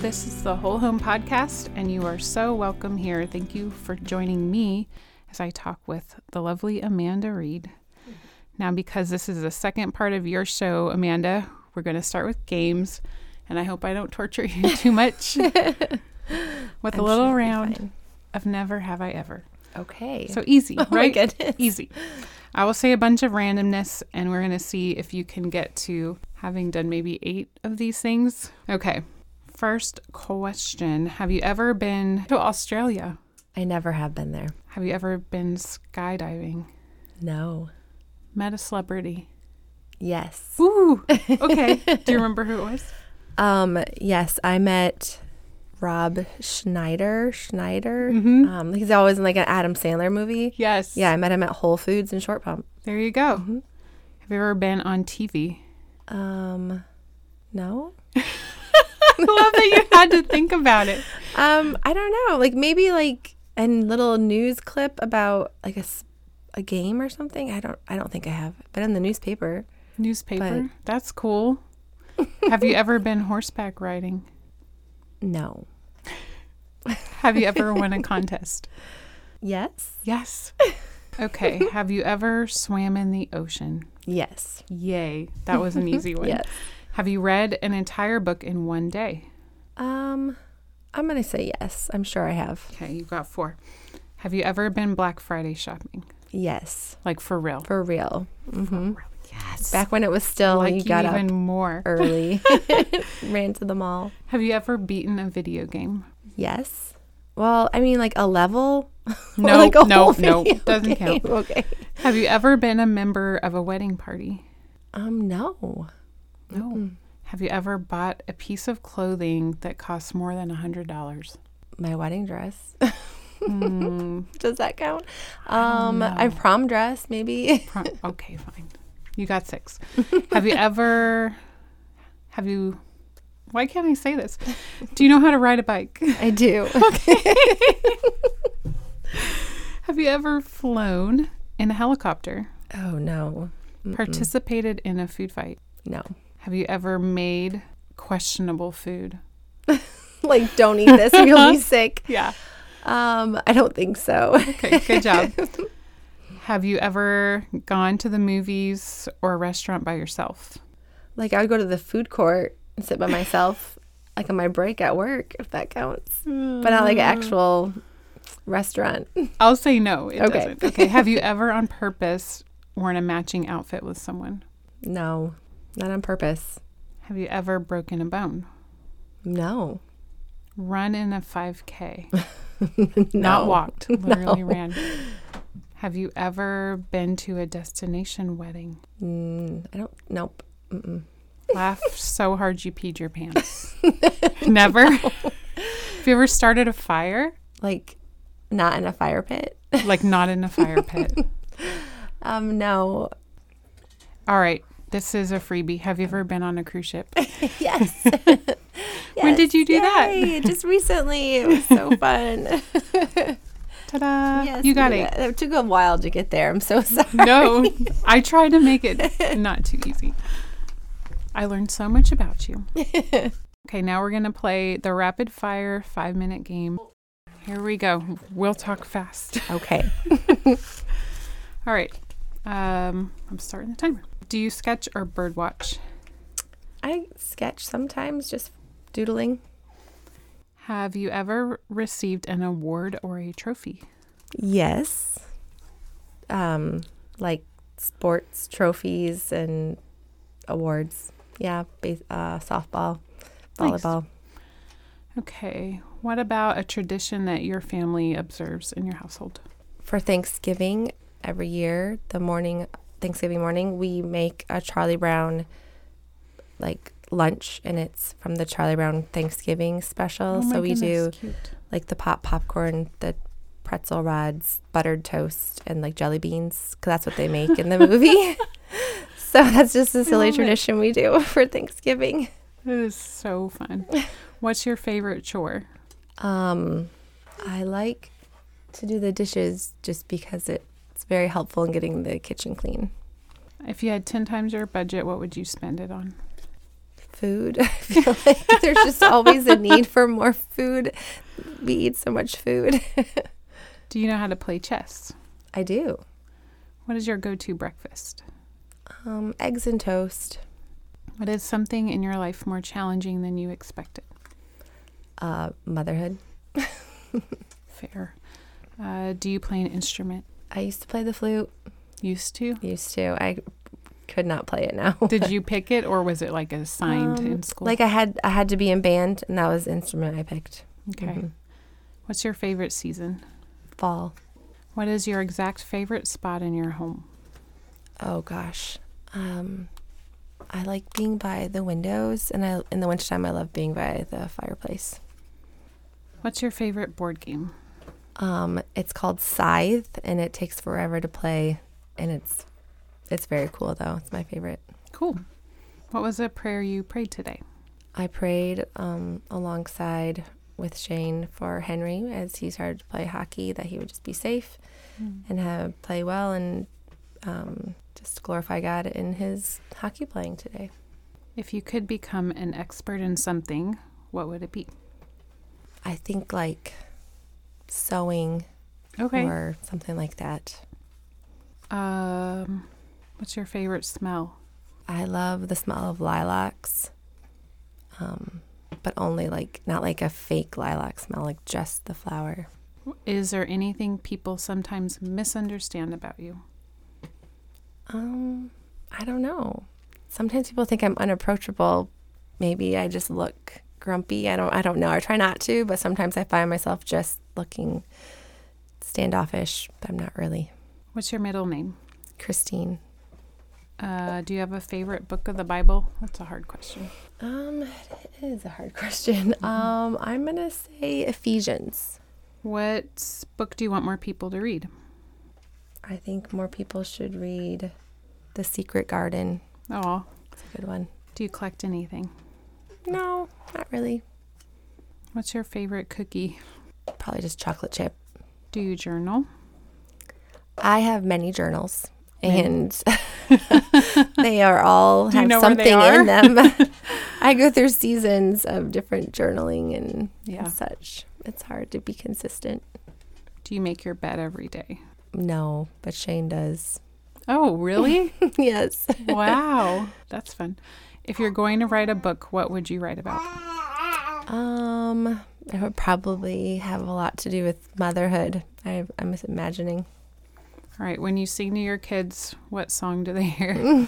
This is the Whole Home Podcast, and you are so welcome here. Thank you for joining me as I talk with the lovely Amanda Reed. Now, because this is the second part of your show, Amanda, we're going to start with games, and I hope I don't torture you too much with a little round of Never Have I Ever. Okay. So easy, right? My goodness. Easy. I will say a bunch of randomness, and we're going to see if you can get to having done maybe 8 of these things. Okay. First question. Have you ever been to Australia? I never have been there. Have you ever been skydiving? No. Met a celebrity? Yes. Ooh. Okay. Do you remember who it was? Yes, I met Rob Schneider. Mm-hmm. He's always in like an Adam Sandler movie. Yes. Yeah, I met him at Whole Foods in Short Pump. There you go. Mm-hmm. Have you ever been on TV? No. I love that you had to think about it. I don't know. Like maybe like a little news clip about like a game or something. I don't think I have. But in the newspaper. Newspaper? That's cool. Have you ever been horseback riding? No. Have you ever won a contest? Yes. Yes. Okay. Have you ever swam in the ocean? Yes. Yay. That was an easy one. Yes. Have you read an entire book in one day? I'm going to say yes. I'm sure I have. Okay, you got 4. Have you ever been Black Friday shopping? Yes. Like for real? For real. Mm-hmm. Yes. Back when it was still, like you got even up more early, ran to the mall. Have you ever beaten a video game? Yes. Well, I mean, like a level. No, like a no, whole no, video doesn't game. count. Okay. Have you ever been a member of a wedding party? No. No. Mm-mm. Have you ever bought a piece of clothing that costs more than $100? My wedding dress. Mm, Does that count? don't know. A prom dress, maybe. Okay, fine. You got 6. Why can't I say this? Do you know how to ride a bike? I do. Okay. Have you ever flown in a helicopter? Oh, no. Mm-mm. Participated in a food fight? No. Have you ever made questionable food? Like, don't eat this or you'll be sick. Yeah. I don't think so. Okay, good job. Have you ever gone to the movies or a restaurant by yourself? Like, I would go to the food court and sit by myself, like on my break at work, if that counts. But not like an actual restaurant. I'll say no, it Okay. doesn't. Okay. Have you ever on purpose worn a matching outfit with someone? No, not on purpose. Have you ever broken a bone? No. Run in a 5K? No. Not walked, literally No. ran. Have you ever been to a destination wedding? Nope. Mm-mm. Laugh so hard you peed your pants. Never? Have you ever started a fire? Like, not in a fire pit? Like not in a fire pit. No. All right. This is a freebie. Have you ever been on a cruise ship? Yes. When did you do that? Yay. Just recently. It was so fun. Ta-da. Yes, You got we 8. did. It took a while to get there. I'm so sorry. No, I tried to make it not too easy. I learned so much about you. Okay, now we're going to play the rapid fire 5-minute game. Here we go. We'll talk fast. Okay. All right. I'm starting the timer. Do you sketch or bird watch? I sketch sometimes, just doodling. Have you ever received an award or a trophy? Yes. Like sports trophies and awards. Yeah, softball, volleyball. Nice. Okay. What about a tradition that your family observes in your household? For Thanksgiving, every year, Thanksgiving morning, we make a Charlie Brown like lunch, and it's from the Charlie Brown Thanksgiving special. Oh my so we goodness, do cute. like the popcorn, the pretzel rods, buttered toast, and like jelly beans, because that's what they make in the movie. So that's just a silly tradition we do for Thanksgiving. It is so fun. What's your favorite chore? I like to do the dishes just because it's very helpful in getting the kitchen clean. If you had 10 times your budget, what would you spend it on? food. I feel like there's just always a need for more food. We eat so much food. Do you know how to play chess? I do. What is your go-to breakfast? Eggs and toast. What is something in your life more challenging than you expected? Motherhood. Fair. Do you play an instrument? I used to play the flute. Used to? Used to. I could not play it now. Did you pick it, or was it like assigned in school? Like I had to be in band, and that was the instrument I picked. Okay. Mm-hmm. What's your favorite season? Fall. What is your exact favorite spot in your home? Oh gosh. I like being by the windows, and in the wintertime I love being by the fireplace. What's your favorite board game? It's called Scythe, and it takes forever to play, and it's very cool though. It's my favorite. Cool. What was a prayer you prayed today? I prayed alongside with Shane for Henry as he started to play hockey, that he would just be safe and play well, and just glorify God in his hockey playing today. If you could become an expert in something, what would it be? I think like sewing or something like that. What's your favorite smell? I love the smell of lilacs, but only not like a fake lilac smell, like just the flower. Is there anything people sometimes misunderstand about you? I don't know. Sometimes people think I'm unapproachable. Maybe I just look grumpy. I don't know. I try not to, but sometimes I find myself just looking standoffish, but I'm not really. What's your middle name? Christine. Do you have a favorite book of the Bible? That's a hard question. It is a hard question. I'm going to say Ephesians. What book do you want more people to read? I think more people should read The Secret Garden. Oh, it's a good one. Do you collect anything? No, not really. What's your favorite cookie? Probably just chocolate chip. Do you journal? I have many journals, and they are all have something in them. I go through seasons of different journaling and such. It's hard to be consistent. Do you make your bed every day? No, but Shane does. Oh, really? Yes. Wow. That's fun. If you're going to write a book, what would you write about? It would probably have a lot to do with motherhood. I'm imagining. All right. When you sing to your kids, what song do they hear?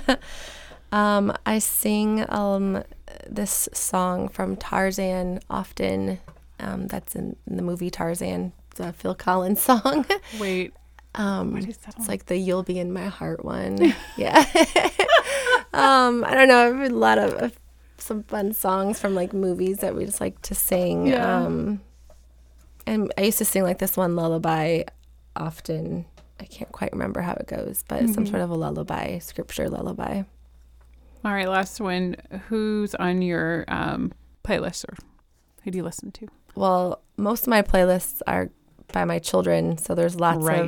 I sing this song from Tarzan often. That's in the movie Tarzan. It's a Phil Collins song. Wait. What is that? It's like the "You'll Be in My Heart" one. Yeah. I don't know. I've had a lot of some fun songs from like movies that we just like to sing. Yeah. And I used to sing like this one lullaby often. I can't quite remember how it goes, but it's some sort of a lullaby, scripture lullaby. All right, last one. Who's on your playlist, or who do you listen to? Well, most of my playlists are by my children, so there's lots of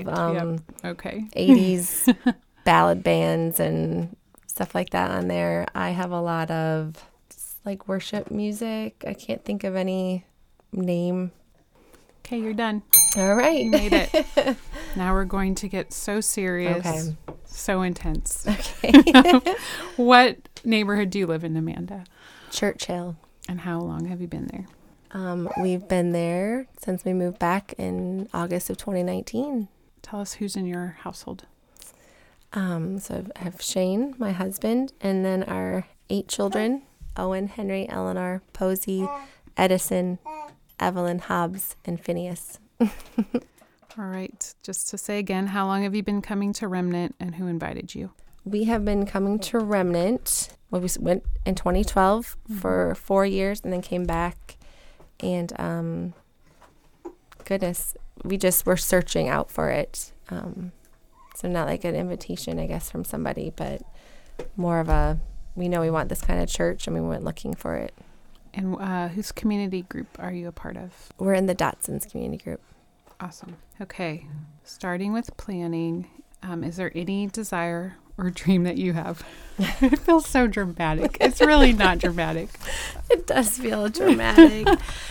80s ballad bands and stuff like that on there. I have a lot of like worship music. I can't think of any name. Okay, you're done. All right. You made it. Now we're going to get so serious. Okay. So intense. Okay. What neighborhood do you live in, Amanda? Churchill. And how long have you been there? We've been there since we moved back in August of 2019. Tell us who's in your household. So I have Shane, my husband, and then our 8 children, Owen, Henry, Eleanor, Posey, Edison, Evelyn, Hobbs, and Phineas. All right. Just to say again, how long have you been coming to Remnant, and who invited you? We have been coming to Remnant. Well, we went in 2012 for 4 years and then came back. And goodness, we just were searching out for it. So not like an invitation, I guess, from somebody, but more of we know we want this kind of church, and we went looking for it. And whose community group are you a part of? We're in the Dotsons community group. Awesome. Okay. Starting with planning, Is there any desire or dream that you have? It feels so dramatic. It's really not dramatic. It does feel dramatic.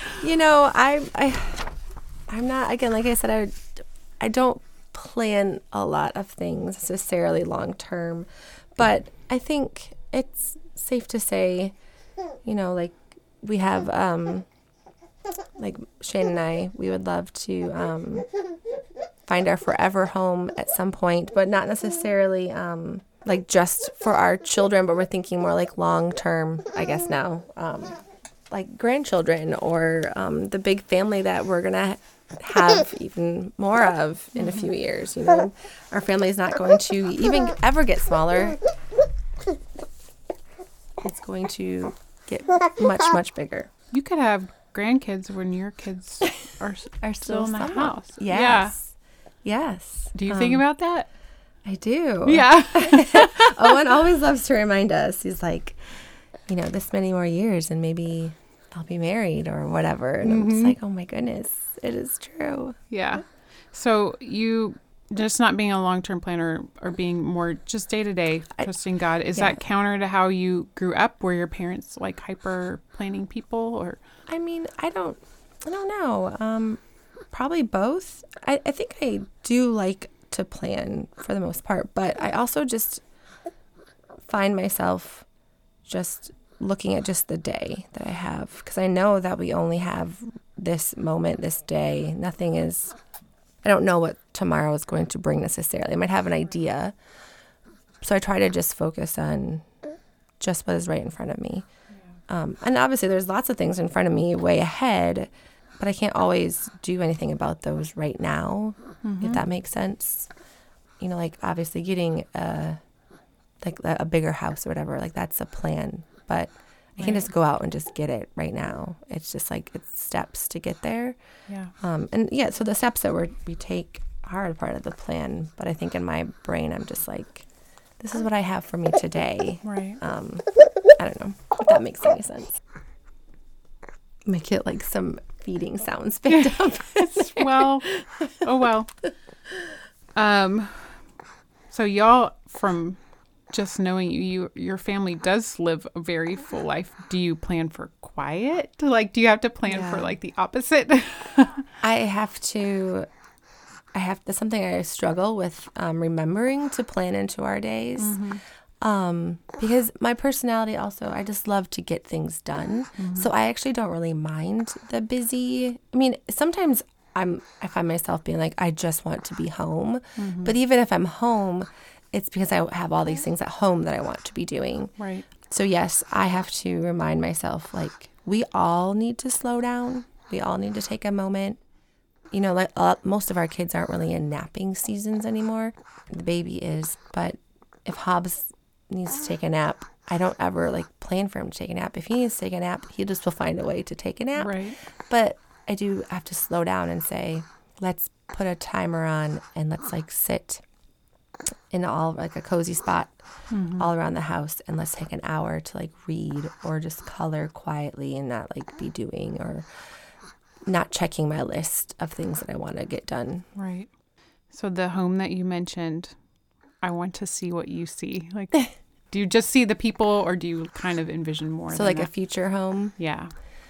I'm not, again, like I said, I don't plan a lot of things necessarily long term, but I think it's safe to say, like we have, like Shane and I, we would love to find our forever home at some point, but not necessarily like just for our children, but we're thinking more like long term, I guess now, like grandchildren or the big family that we're going to have even more of in a few years. Our family is not going to even ever get smaller. It's going to get much, much bigger. You could have grandkids when your kids are still in the house. Yes. Yeah. Yes. Do you think about that? I do. Yeah. Owen always loves to remind us. He's like, this many more years and maybe I'll be married or whatever. And I'm just like, oh my goodness, it is true. Yeah. So you just not being a long-term planner or being more just day-to-day trusting God, is that counter to how you grew up? Were your parents like hyper planning people or? I mean, I don't know. Probably both. I think I do like to plan for the most part, but I also just find myself just looking at just the day that I have, because I know that we only have this moment, this day. I don't know what tomorrow is going to bring necessarily. I might have an idea. So I try to just focus on just what is right in front of me. Yeah. And obviously there's lots of things in front of me way ahead, but I can't always do anything about those right now, if that makes sense. Like obviously getting a bigger house or whatever, like that's a plan, but I can't just go out and just get it right now. It's just like it's steps to get there. Yeah. So the steps that we take are a part of the plan, but I think in my brain I'm just like, this is what I have for me today. Right. I don't know if that makes any sense. Make it like some feeding sounds picked up. Well. So y'all, from just knowing your family does live a very full life. Do you plan for quiet? Like, do you have to plan for like the opposite? I have to. That's something I struggle with, remembering to plan into our days. Because my personality also, I just love to get things done. So I actually don't really mind the busy. I mean, sometimes I find myself being like, I just want to be home. But even if I'm home, it's because I have all these things at home that I want to be doing. Right. So yes, I have to remind myself, like, we all need to slow down. We all need to take a moment. Like most of our kids aren't really in napping seasons anymore. The baby is, but if Hobbs needs to take a nap, I don't ever like plan for him to take a nap. If he needs to take a nap, he just will find a way to take a nap. Right. But I do have to slow down and say, let's put a timer on and let's like sit in all like a cozy spot all around the house and let's take an hour to like read or just color quietly and not like be doing or not checking my list of things that I want to get done. Right. So the home that you mentioned, I want to see what you see. Like, do you just see the people or do you kind of envision more? So like a future home? Yeah.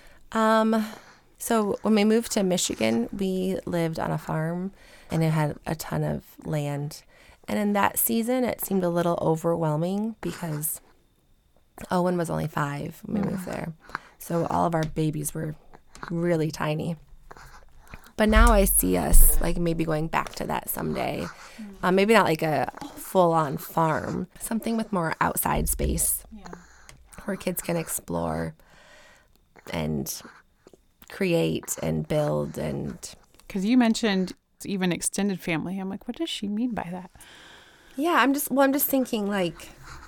So when we moved to Michigan, we lived on a farm and it had a ton of land. And in that season, it seemed a little overwhelming because Owen was only 5 when we moved there. So all of our babies were really tiny. But now I see us like maybe going back to that someday. Maybe not like a full-on farm, something with more outside space where kids can explore and create and build. And because you mentioned even extended family, I'm like, what does she mean by that? Yeah, I'm just thinking like,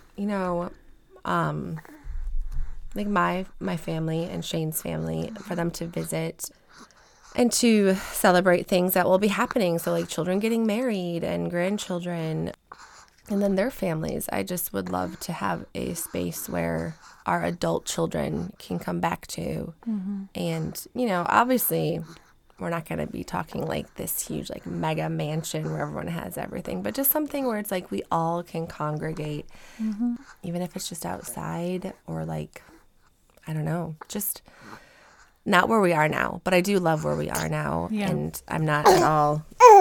like my family and Shane's family, for them to visit and to celebrate things that will be happening. So like children getting married and grandchildren and then their families. I just would love to have a space where our adult children can come back to. And, obviously we're not going to be talking like this huge like mega mansion where everyone has everything, but just something where it's like we all can congregate, even if it's just outside or like, I don't know, just not where we are now. But I do love where we are now, and I'm not at all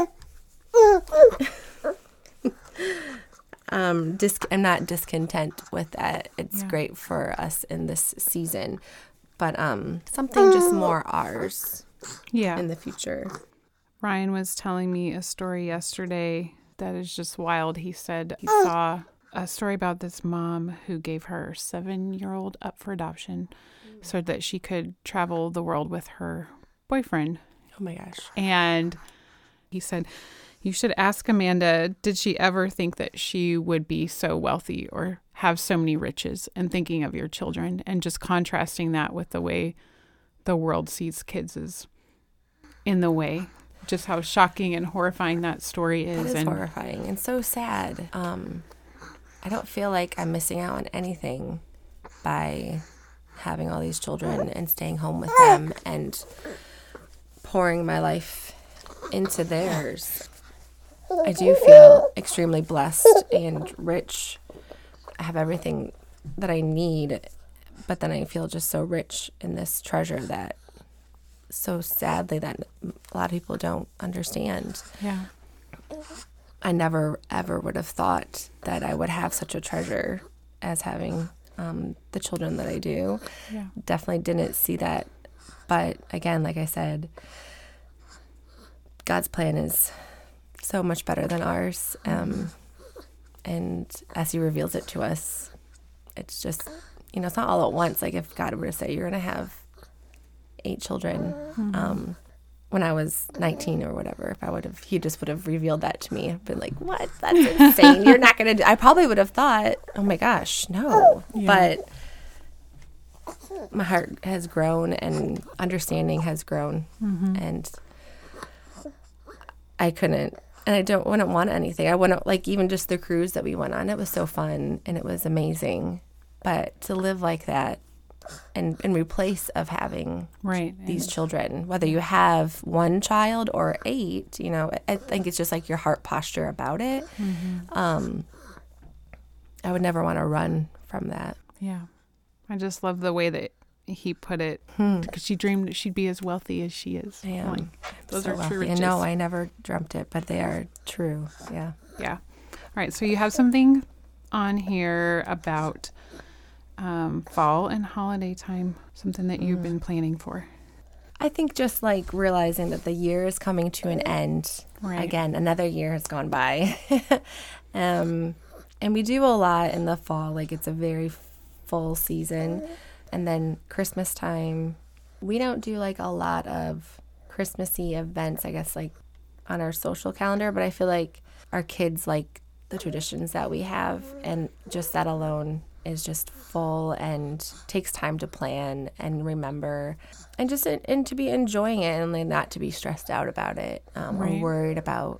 I'm not discontent with that. It's great for us in this season, but something just more ours in the future. Ryan was telling me a story yesterday that is just wild. He said he saw a story about this mom who gave her 7-year-old up for adoption so that she could travel the world with her boyfriend. Oh my gosh. And he said, you should ask Amanda, did she ever think that she would be so wealthy or have so many riches, and thinking of your children and just contrasting that with the way the world sees kids is in the way. Just how shocking and horrifying that story is. It is horrifying and so sad. I don't feel like I'm missing out on anything by having all these children and staying home with them and pouring my life into theirs. I do feel extremely blessed and rich. I have everything that I need, but then I feel just so rich in this treasure that so sadly that a lot of people don't understand. Yeah. I never, ever would have thought that I would have such a treasure as having the children that I do. Yeah. Definitely didn't see that. But again, like I said, God's plan is so much better than ours. And as he reveals it to us, it's just, it's not all at once. Like if God were to say, you're going to have 8 children, when I was 19 or whatever, he just would have revealed that to me. I've been like, what? That's insane. You're not going to do. I probably would have thought, oh my gosh, no. Yeah. But my heart has grown and understanding has grown. And I couldn't, and I wouldn't want anything. I wouldn't, like, even just the cruise that we went on, it was so fun and it was amazing. But to live like that, and in replace of having these children, whether you have 1 child or 8, I think it's just like your heart posture about it. I would never want to run from that. Yeah. I just love the way that he put it, because she dreamed she'd be as wealthy as she is. Yeah. Like, those so are wealthy. true riches. No, I never dreamt it, but they are true. Yeah. Yeah. All right. So you have something on here about fall and holiday time, something that you've been planning for. I think just like realizing that the year is coming to an end. Right. Again, another year has gone by. And we do a lot in the fall. Like it's a very full season. And then Christmas time, we don't do like a lot of Christmassy events, I guess, like on our social calendar. But I feel like our kids like the traditions that we have. And just that alone is just full and takes time to plan and remember, and just and to be enjoying it and like not to be stressed out about it or worried about,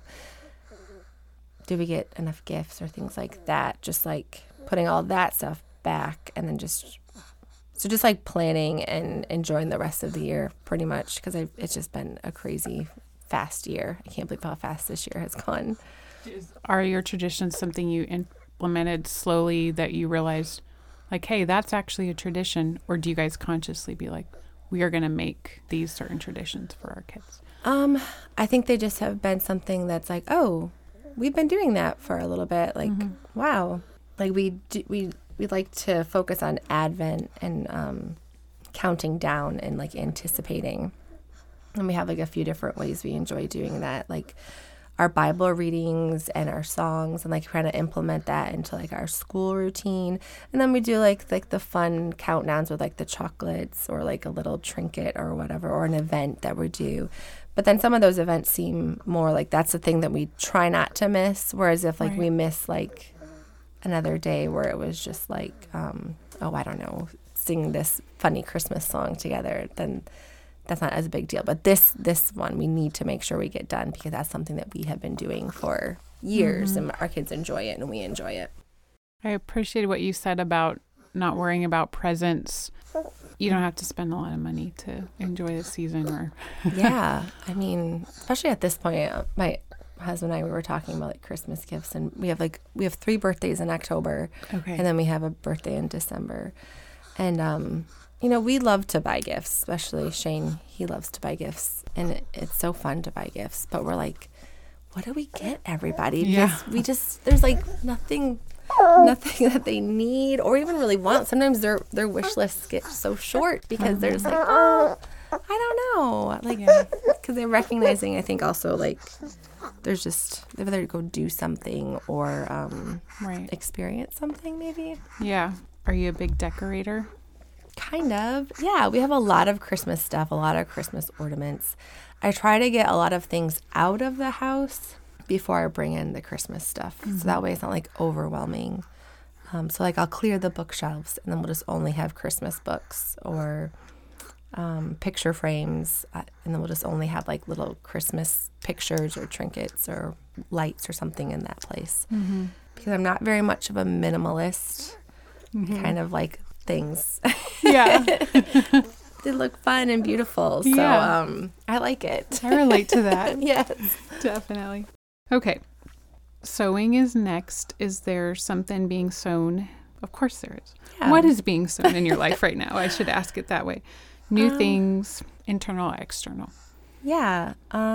do we get enough gifts or things like that. Just like putting all that stuff back and then just like planning and enjoying the rest of the year pretty much, because it's just been a crazy fast year. I can't believe how fast this year has gone. Are your traditions something you implemented slowly that you realized, like, hey, that's actually a tradition? Or do you guys consciously be like, we are going to make these certain traditions for our kids? I think they just have been something that's like, oh, we've been doing that for a little bit. Like, wow. Like we like to focus on Advent and counting down and like anticipating. And we have like a few different ways we enjoy doing that. Like our Bible readings and our songs, and like trying to implement that into like our school routine. And then we do like the fun countdowns with like the chocolates or like a little trinket or whatever, or an event that we do. But then some of those events seem more like that's the thing that we try not to miss. Whereas if like we miss like another day where it was just like, I don't know, sing this funny Christmas song together, then that's not as a big deal. But this one, we need to make sure we get done, because that's something that we have been doing for years, and our kids enjoy it and we enjoy it. I appreciated what you said about not worrying about presents. You don't have to spend a lot of money to enjoy the season. Or Yeah. I mean, especially at this point, my husband and I, we were talking about like Christmas gifts, and we have 3 birthdays in October. Okay. And then we have a birthday in December. And, you know, we love to buy gifts, especially Shane. He loves to buy gifts, and it's so fun to buy gifts. But we're like, what do we get everybody? Because there's like nothing that they need or even really want. Sometimes their wish lists get so short because there's like, I don't know, like, because they're recognizing, I think also like there's just they either go do something or experience something maybe. Yeah. Are you a big decorator? Kind of. Yeah, we have a lot of Christmas stuff, a lot of Christmas ornaments. I try to get a lot of things out of the house before I bring in the Christmas stuff. Mm-hmm. So that way it's not like overwhelming. So like I'll clear the bookshelves and then we'll just only have Christmas books or picture frames. And then we'll just only have like little Christmas pictures or trinkets or lights or something in that place. Mm-hmm. Because I'm not very much of a minimalist, kind of like things. Yeah. They look fun and beautiful. So I like it. I relate to that. Yes. Definitely. Okay. Sewing is next. Is there something being sewn? Of course there is. Yeah. What is being sewn in your life right now? I should ask it that way. New things, internal, external. Yeah.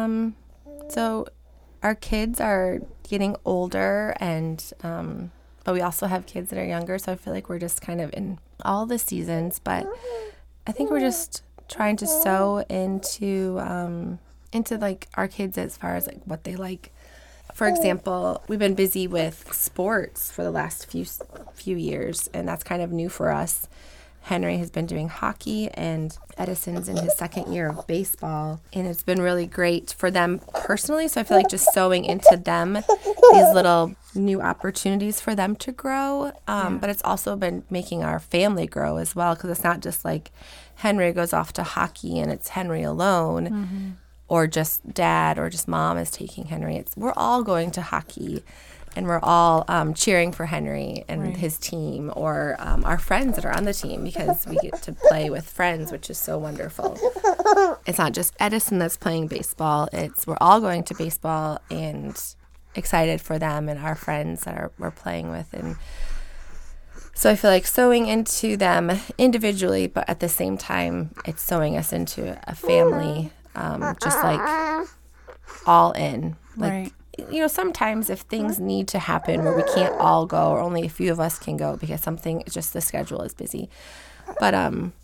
So our kids are getting older and but we also have kids that are younger, so I feel like we're just kind of in all the seasons, but I think we're just trying to sew into like our kids as far as like what they like. For example, we've been busy with sports for the last few years, and that's kind of new for us. Henry has been doing hockey, and Edison's in his 2nd year of baseball, and it's been really great for them personally. So I feel like just sewing into them these little new opportunities for them to grow. But it's also been making our family grow as well, because it's not just like Henry goes off to hockey and it's Henry alone, or just dad or just mom is taking Henry. We're all going to hockey. And we're all cheering for Henry and his team, or our friends that are on the team, because we get to play with friends, which is so wonderful. It's not just Edison that's playing baseball. We're all going to baseball and excited for them and our friends that we're playing with. And so I feel like sewing into them individually, but at the same time, it's sewing us into a family, just like all in. Like, you know, sometimes if things need to happen where we can't all go or only a few of us can go because just the schedule is busy. But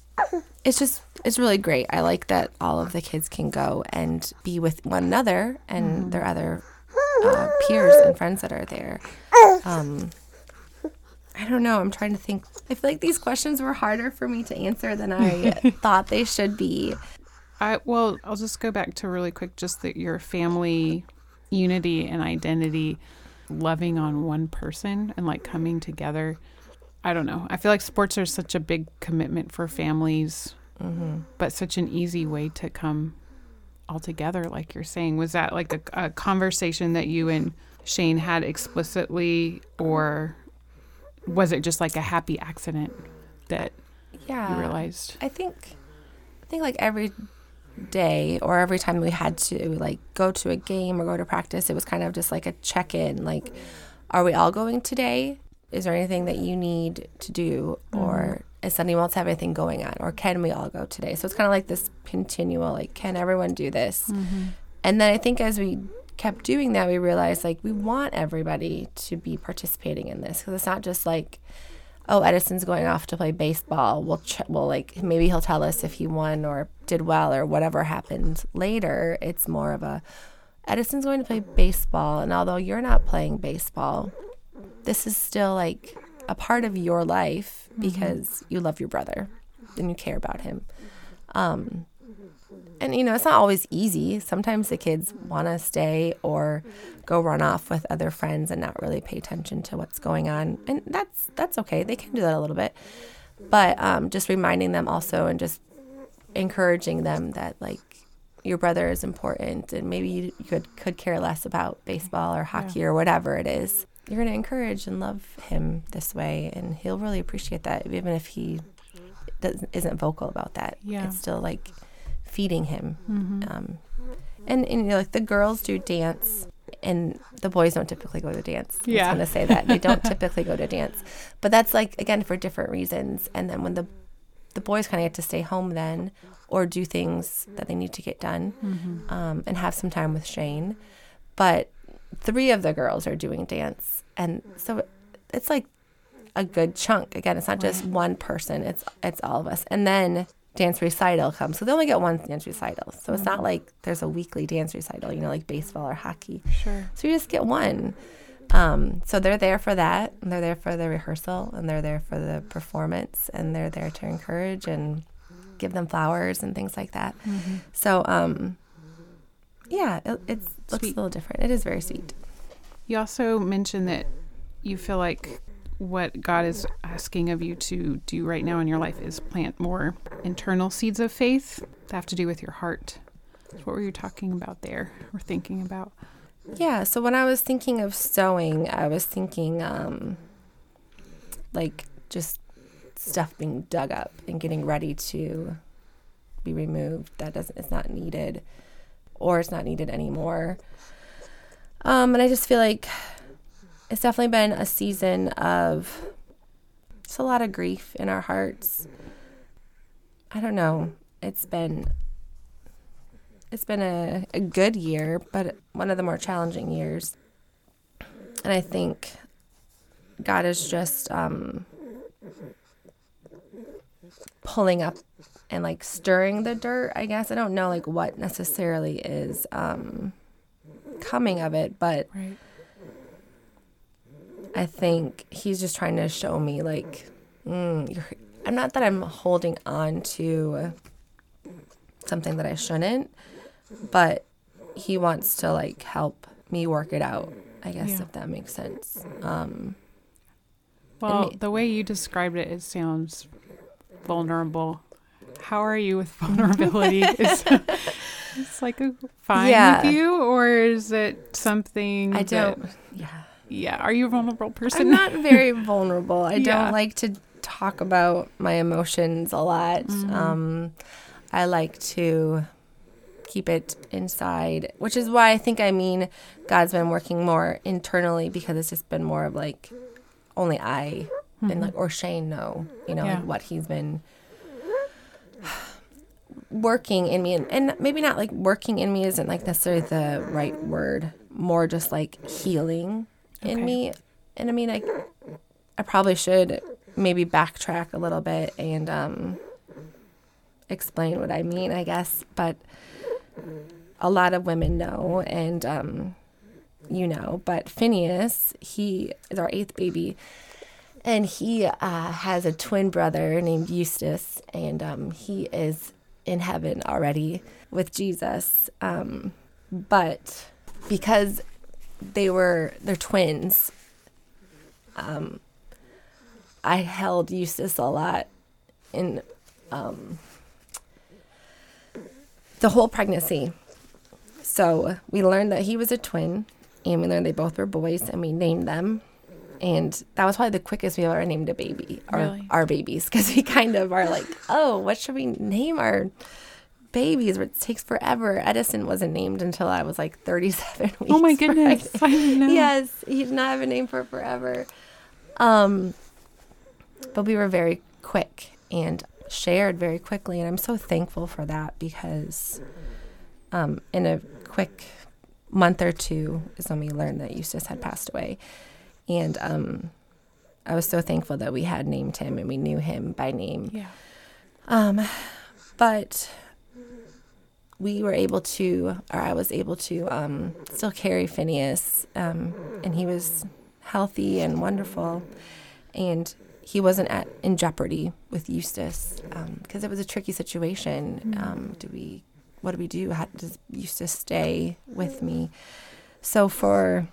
it's really great. I like that all of the kids can go and be with one another and their other peers and friends that are there. I don't know. I'm trying to think. I feel like these questions were harder for me to answer than I thought they should be. Well, I'll just go back to really quick, just that your family unity and identity, loving on one person and like coming together. I don't know. I feel like sports are such a big commitment for families, but such an easy way to come all together, like you're saying. Was that like a conversation that you and Shane had explicitly, or was it just like a happy accident that you realized? I think like every day or every time we had to like go to a game or go to practice, it was kind of just like a check-in, like, are we all going today? Is there anything that you need to do, or does anyone else have anything going on, or can we all go today? So it's kind of like this continual, like, can everyone do this? And then I think as we kept doing that, we realized like we want everybody to be participating in this, because it's not just like, oh, Edison's going off to play baseball. We'll like, maybe he'll tell us if he won or did well or whatever happened later. It's more of a, Edison's going to play baseball, and although you're not playing baseball, this is still like a part of your life because you love your brother and you care about him. And, you know, it's not always easy. Sometimes the kids want to stay or go run off with other friends and not really pay attention to what's going on. And that's okay. They can do that a little bit. But just reminding them also and just encouraging them that, like, your brother is important and maybe you could care less about baseball or hockey or whatever it is. you're going to encourage and love him this way, and he'll really appreciate that, even if he isn't vocal about that. Yeah. It's still like feeding him. Mm-hmm. And you know, like the girls do dance, and the boys don't typically go to dance. Yeah. I was going to say that. They don't typically go to dance. But that's like, again, for different reasons. And then when the boys kind of get to stay home then, or do things that they need to get done, and have some time with Shane. But 3 of the girls are doing dance. And so it's like a good chunk. Again, it's not just one person. It's all of us. And then dance recital comes. So they only get one dance recital. So it's not like there's a weekly dance recital, you know, like baseball or hockey. Sure. So you just get one. So they're there for that, and they're there for the rehearsal, and they're there for the performance, and they're there to encourage and give them flowers and things like that. So, yeah, it looks a little different. It is very sweet. You also mentioned that you feel like what God is asking of you to do right now in your life is plant more internal seeds of faith that have to do with your heart. So what were you talking about there, or thinking about? Yeah, so when I was thinking of sewing, I was thinking like just stuff being dug up and getting ready to be removed. It's not needed, or it's not needed anymore. And I just feel like it's definitely been a season of just a lot of grief in our hearts. I don't know. It's been a good year, but one of the more challenging years. And I think God is just pulling up and like stirring the dirt, I guess. I don't know like what necessarily is coming of it, but Right. I think he's just trying to show me like, I'm not that I'm holding on to something that I shouldn't, but he wants to like help me work it out, I guess, if that makes sense. Well, the way you described it, it sounds vulnerable. How are you with vulnerability? It's like fine with you, or is it something I don't. Yeah. Are you a vulnerable person? I'm not very vulnerable. I don't like to talk about my emotions a lot. I like to keep it inside, which is why I think, God's been working more internally, because it's just been more of like only I and like, or Shane know, like what he's been working in me, and maybe not like working in me isn't like necessarily the right word, more just like healing in me. And I probably should maybe backtrack a little bit and explain what I mean, I guess. But a lot of women know, and but Phineas, he is our 8th baby, and he has a twin brother named Eustace, and he is in heaven already with Jesus. But because they're twins, I held Eustace a lot in the whole pregnancy. So we learned that he was a twin, and we learned they both were boys, and we named them. And that was probably the quickest we ever named a baby, our babies, because we kind of are like, oh, what should we name our babies? It takes forever. Edison wasn't named until I was like 37 weeks. Oh my goodness. I didn't know. Yes, he did not have a name for forever. But we were very quick and shared very quickly, and I'm so thankful for that, because in a quick month or two is when we learned that Eustace had passed away. And I was so thankful that we had named him and we knew him by name. Yeah. But we were able to, or I was able to still carry Phineas, and he was healthy and wonderful, and he wasn't in jeopardy with Eustace, because it was a tricky situation. What do we do? How does Eustace stay with me? So for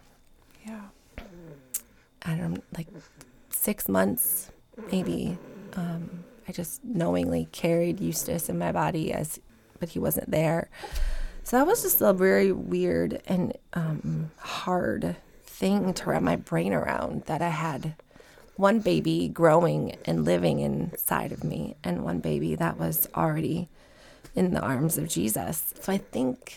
I don't know, like 6 months, maybe, I just knowingly carried Eustace in my body but he wasn't there. So that was just a very weird and hard thing to wrap my brain around, that I had one baby growing and living inside of me and one baby that was already in the arms of Jesus. So I think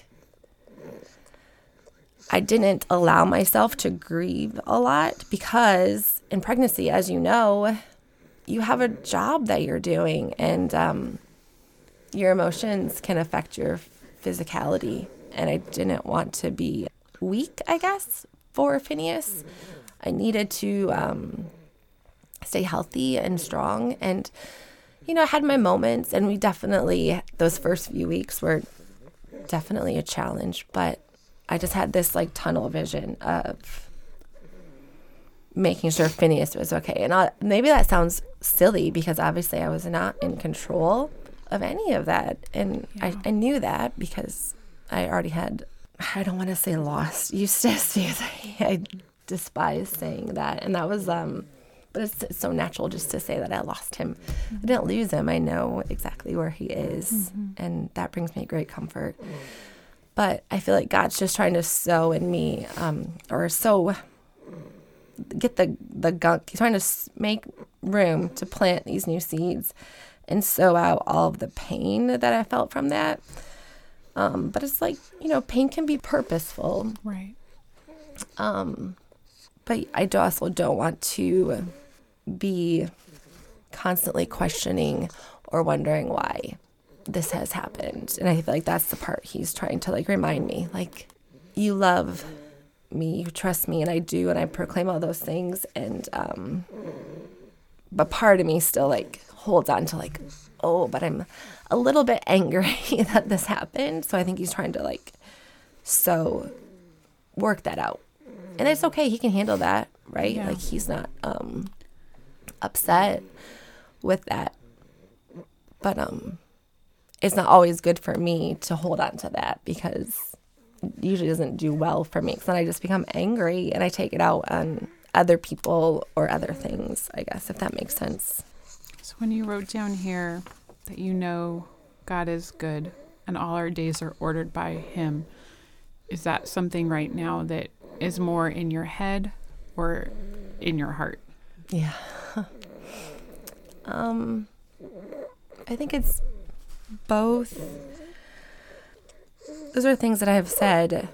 I didn't allow myself to grieve a lot, because in pregnancy, as you know, you have a job that you're doing, and your emotions can affect your physicality. And I didn't want to be weak, I guess, for Phineas. I needed to stay healthy and strong. And, I had my moments, and those first few weeks were definitely a challenge, but I just had this tunnel vision of making sure Phineas was okay. And maybe that sounds silly, because obviously I was not in control of any of that. And I knew that because I already had, I don't want to say lost Eustace, because I despise saying that. And that was, but it's so natural just to say that I lost him. I didn't lose him. I know exactly where he is. And that brings me great comfort. But I feel like God's just trying to sow in me, get the gunk. He's trying to make room to plant these new seeds and sow out all of the pain that I felt from that. But it's pain can be purposeful. Right. But I also don't want to be constantly questioning or wondering why this has happened. And I feel like that's the part he's trying to remind me, you love me, you trust me, and I do, and I proclaim all those things. And but part of me still holds on to but I'm a little bit angry that this happened. So I think he's trying to work that out. And it's okay, he can handle that, right? Yeah. He's not upset with that. But it's not always good for me to hold on to that, because it usually doesn't do well for me. So then I just become angry and I take it out on other people or other things, I guess, if that makes sense. So when you wrote down here that God is good and all our days are ordered by him, is that something right now that is more in your head or in your heart? Yeah. I think it's both. Those are things that I have said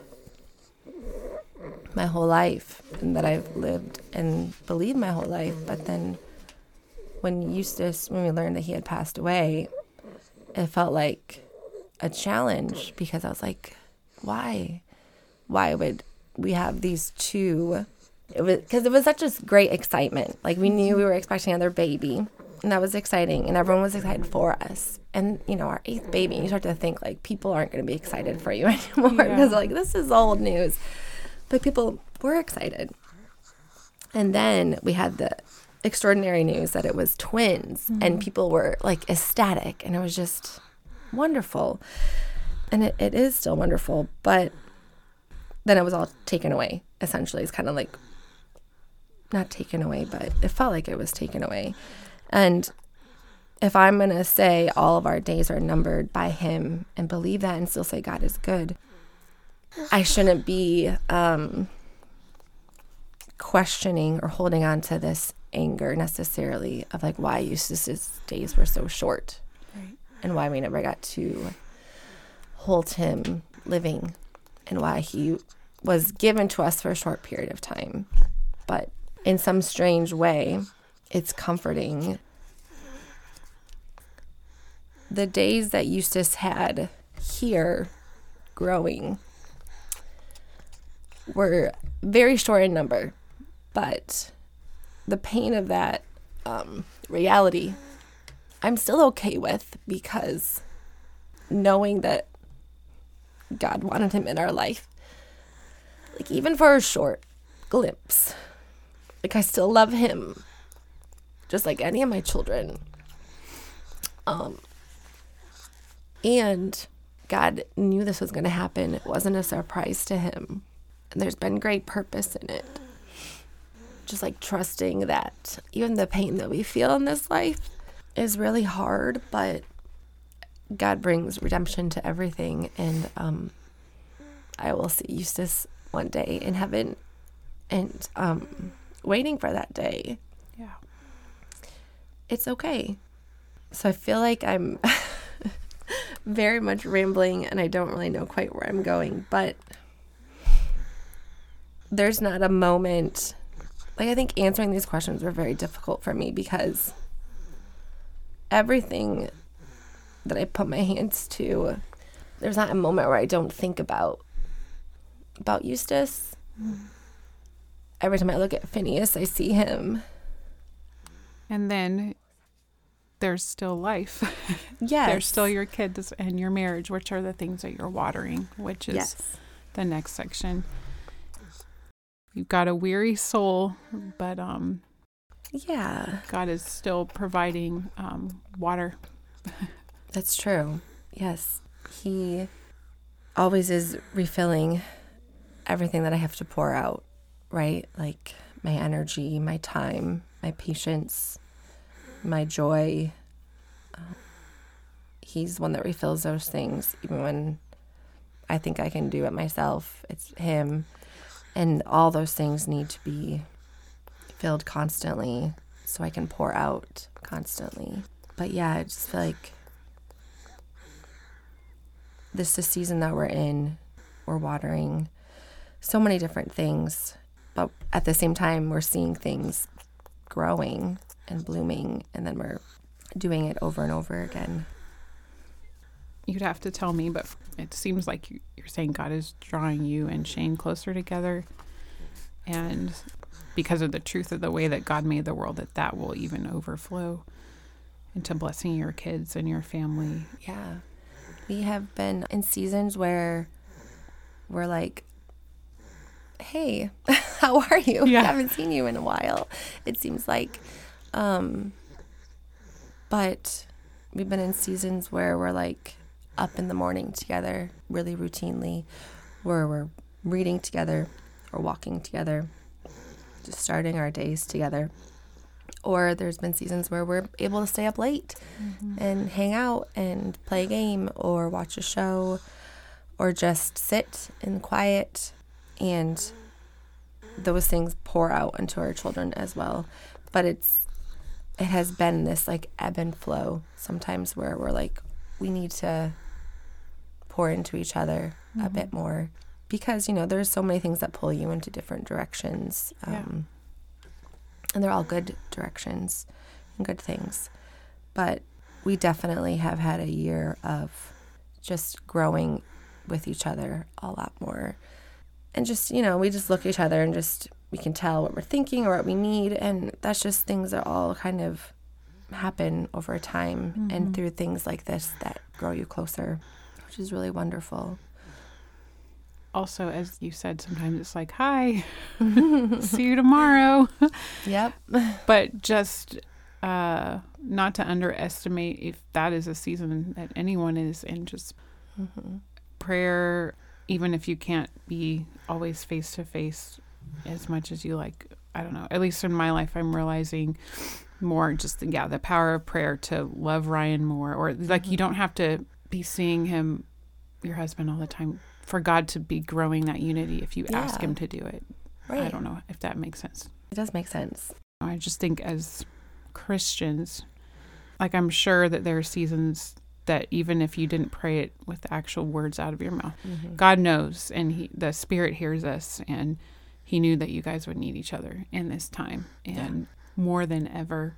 my whole life and that I've lived and believed my whole life. But then when we learned that he had passed away, it felt like a challenge, because I was like, why? Why would we have these two? Because it was such a great excitement. We knew we were expecting another baby, and that was exciting, and everyone was excited for us. And, our 8th baby, you start to think, people aren't going to be excited for you anymore, because, this is old news. But people were excited. And then we had the extraordinary news that it was twins, and people were, ecstatic, and it was just wonderful. And it is still wonderful, but then it was all taken away, essentially. It's kind of not taken away, but it felt like it was taken away. And if I'm going to say all of our days are numbered by him and believe that and still say God is good, I shouldn't be questioning or holding on to this anger necessarily of why Eustace's days were so short, right, and why we never got to hold him living, and why he was given to us for a short period of time. But in some strange way, it's comforting. The days that Eustace had here growing were very short in number, but the pain of that reality, I'm still okay with, because knowing that God wanted him in our life, even for a short glimpse, I still love him just like any of my children. And God knew this was going to happen. It wasn't a surprise to him. And there's been great purpose in it. Just trusting that even the pain that we feel in this life is really hard, but God brings redemption to everything. And I will see Eustace one day in heaven, and waiting for that day. Yeah. It's okay. So I feel like I'm very much rambling and I don't really know quite where I'm going, but there's not a moment. Like, I think answering these questions were very difficult for me because everything that I put my hands to, there's not a moment where I don't think about Eustace. Every time I look at Phineas, I see him. And then there's still life. Yes. There's still your kids and your marriage, which are the things that you're watering, which is the next section. You've got a weary soul, but yeah, God is still providing water. That's true. Yes. He always is refilling everything that I have to pour out, right? Like my energy, my time, my patience, my joy. He's the one that refills those things, even when I think I can do it myself. It's him. And all those things need to be filled constantly so I can pour out constantly. But yeah, I just feel like this is the season that we're in. We're watering so many different things, but at the same time, we're seeing things growing and blooming, and then we're doing it over and over again. You'd have to tell me, but it seems like you're saying God is drawing you and Shane closer together. And because of the truth of the way that God made the world, that will even overflow into blessing your kids and your family. Yeah. We have been in seasons where we're like, hey, how are you? Yeah. I haven't seen you in a while, it seems like. But we've been in seasons where we're like up in the morning together really routinely, where we're reading together or walking together, just starting our days together. Or there's been seasons where we're able to stay up late and hang out and play a game or watch a show or just sit in quiet, and those things pour out into our children as well. But it has been this like ebb and flow sometimes where we're like, we need to pour into each other a bit more because, there's so many things that pull you into different directions. And they're all good directions and good things. But we definitely have had a year of just growing with each other a lot more. And just, we just look at each other and just, we can tell what we're thinking or what we need. And that's just things that all kind of happen over time and through things like this that grow you closer, which is really wonderful. Also, as you said, sometimes it's like, hi, see you tomorrow. Yep. But just not to underestimate if that is a season that anyone is in, just prayer, even if you can't be always face to face as much as you like. I don't know, at least in my life, I'm realizing more just, the power of prayer to love Ryan more, or like you don't have to be seeing him, your husband, all the time for God to be growing that unity if you ask him to do it. Right. I don't know if that makes sense. It does make sense. I just think as Christians, like I'm sure that there are seasons that even if you didn't pray it with the actual words out of your mouth, God knows, and the Spirit hears us, and he knew that you guys would need each other in this time and more than ever.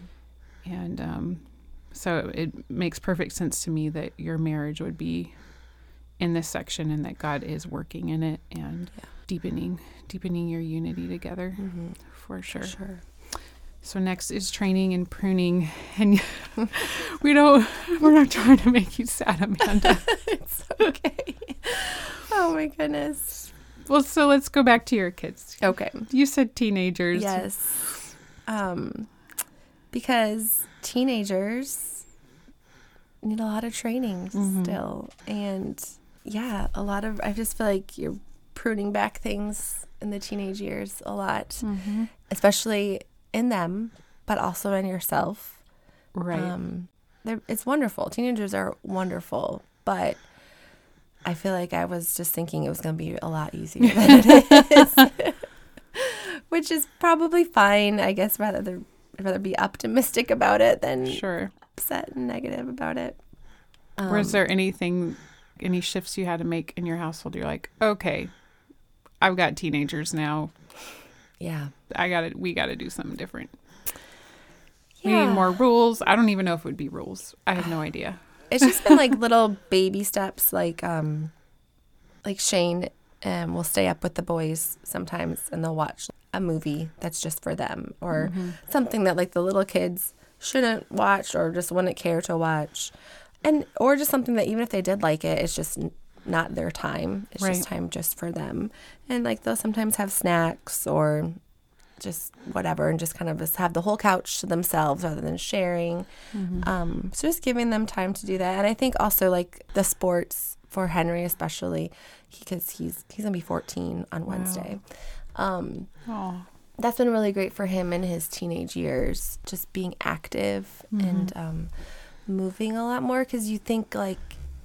And so it makes perfect sense to me that your marriage would be in this section and that God is working in it and deepening your unity together for sure. For sure. So next is training and pruning, and we're not trying to make you sad, Amanda. It's okay. Oh my goodness. Well, so let's go back to your kids. Okay. You said teenagers. Yes. Because teenagers need a lot of training still. And I just feel like you're pruning back things in the teenage years a lot, especially in them, but also in yourself. Right. It's wonderful. Teenagers are wonderful, but I feel like I was just thinking it was going to be a lot easier than it is. which is probably fine. I guess I'd rather be optimistic about it than Sure. upset and negative about it. Was there any shifts you had to make in your household? You're like, okay, I've got teenagers now. Yeah. We got to do something different. We need more rules. I don't even know if it would be rules. I have no idea. It's just been like little baby steps, like Shane will stay up with the boys sometimes and they'll watch a movie that's just for them, or something that like the little kids shouldn't watch or just wouldn't care to watch, or just something that even if they did like it, it's just not their time. It's just time just for them. And like they'll sometimes have snacks or just whatever, and just kind of just have the whole couch to themselves rather than sharing. So just giving them time to do that. And I think also like the sports for Henry especially, because he's gonna be 14 on Wednesday. That's been really great for him in his teenage years, just being active and moving a lot more, because you think like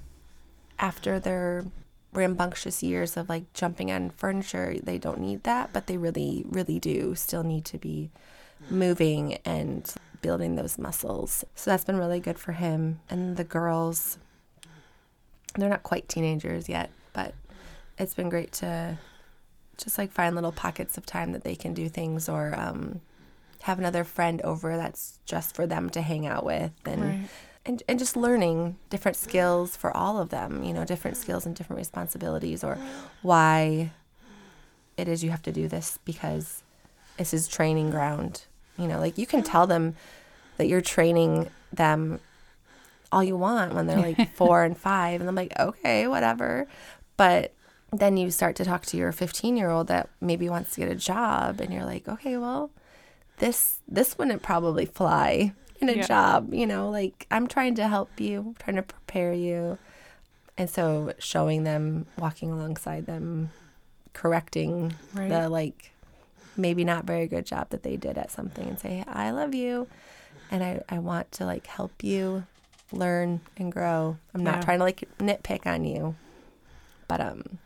after their rambunctious years of like jumping on furniture, they don't need that, but they really, really do still need to be moving and building those muscles. So that's been really good for him. And the girls, they're not quite teenagers yet, but it's been great to just like find little pockets of time that they can do things, or have another friend over that's just for them to hang out with, and just learning different skills for all of them, different skills and different responsibilities, or why it is you have to do this, because this is training ground. Like you can tell them that you're training them all you want when they're like 4 and 5, and I'm like, okay, whatever. But then you start to talk to your 15-year-old that maybe wants to get a job, and you're like, okay, well, this wouldn't probably fly in a job, like I'm trying to help you, I'm trying to prepare you. And so showing them, walking alongside them, correcting the like maybe not very good job that they did at something, and say, hey, I love you and I want to like help you learn and grow. I'm not trying to like nitpick on you, but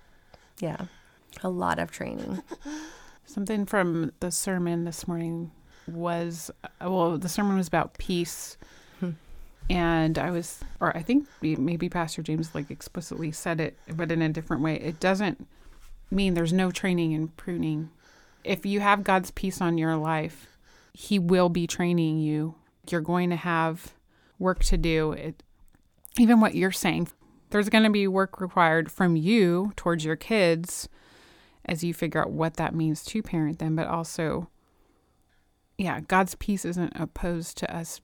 a lot of training. Something from the sermon this morning was, the sermon was about peace. And I think maybe Pastor James like explicitly said it, but in a different way. It doesn't mean there's no training and pruning. If you have God's peace on your life, He will be training you. You're going to have work to do. Even what you're saying, there's going to be work required from you towards your kids as you figure out what that means to parent them, but also, God's peace isn't opposed to us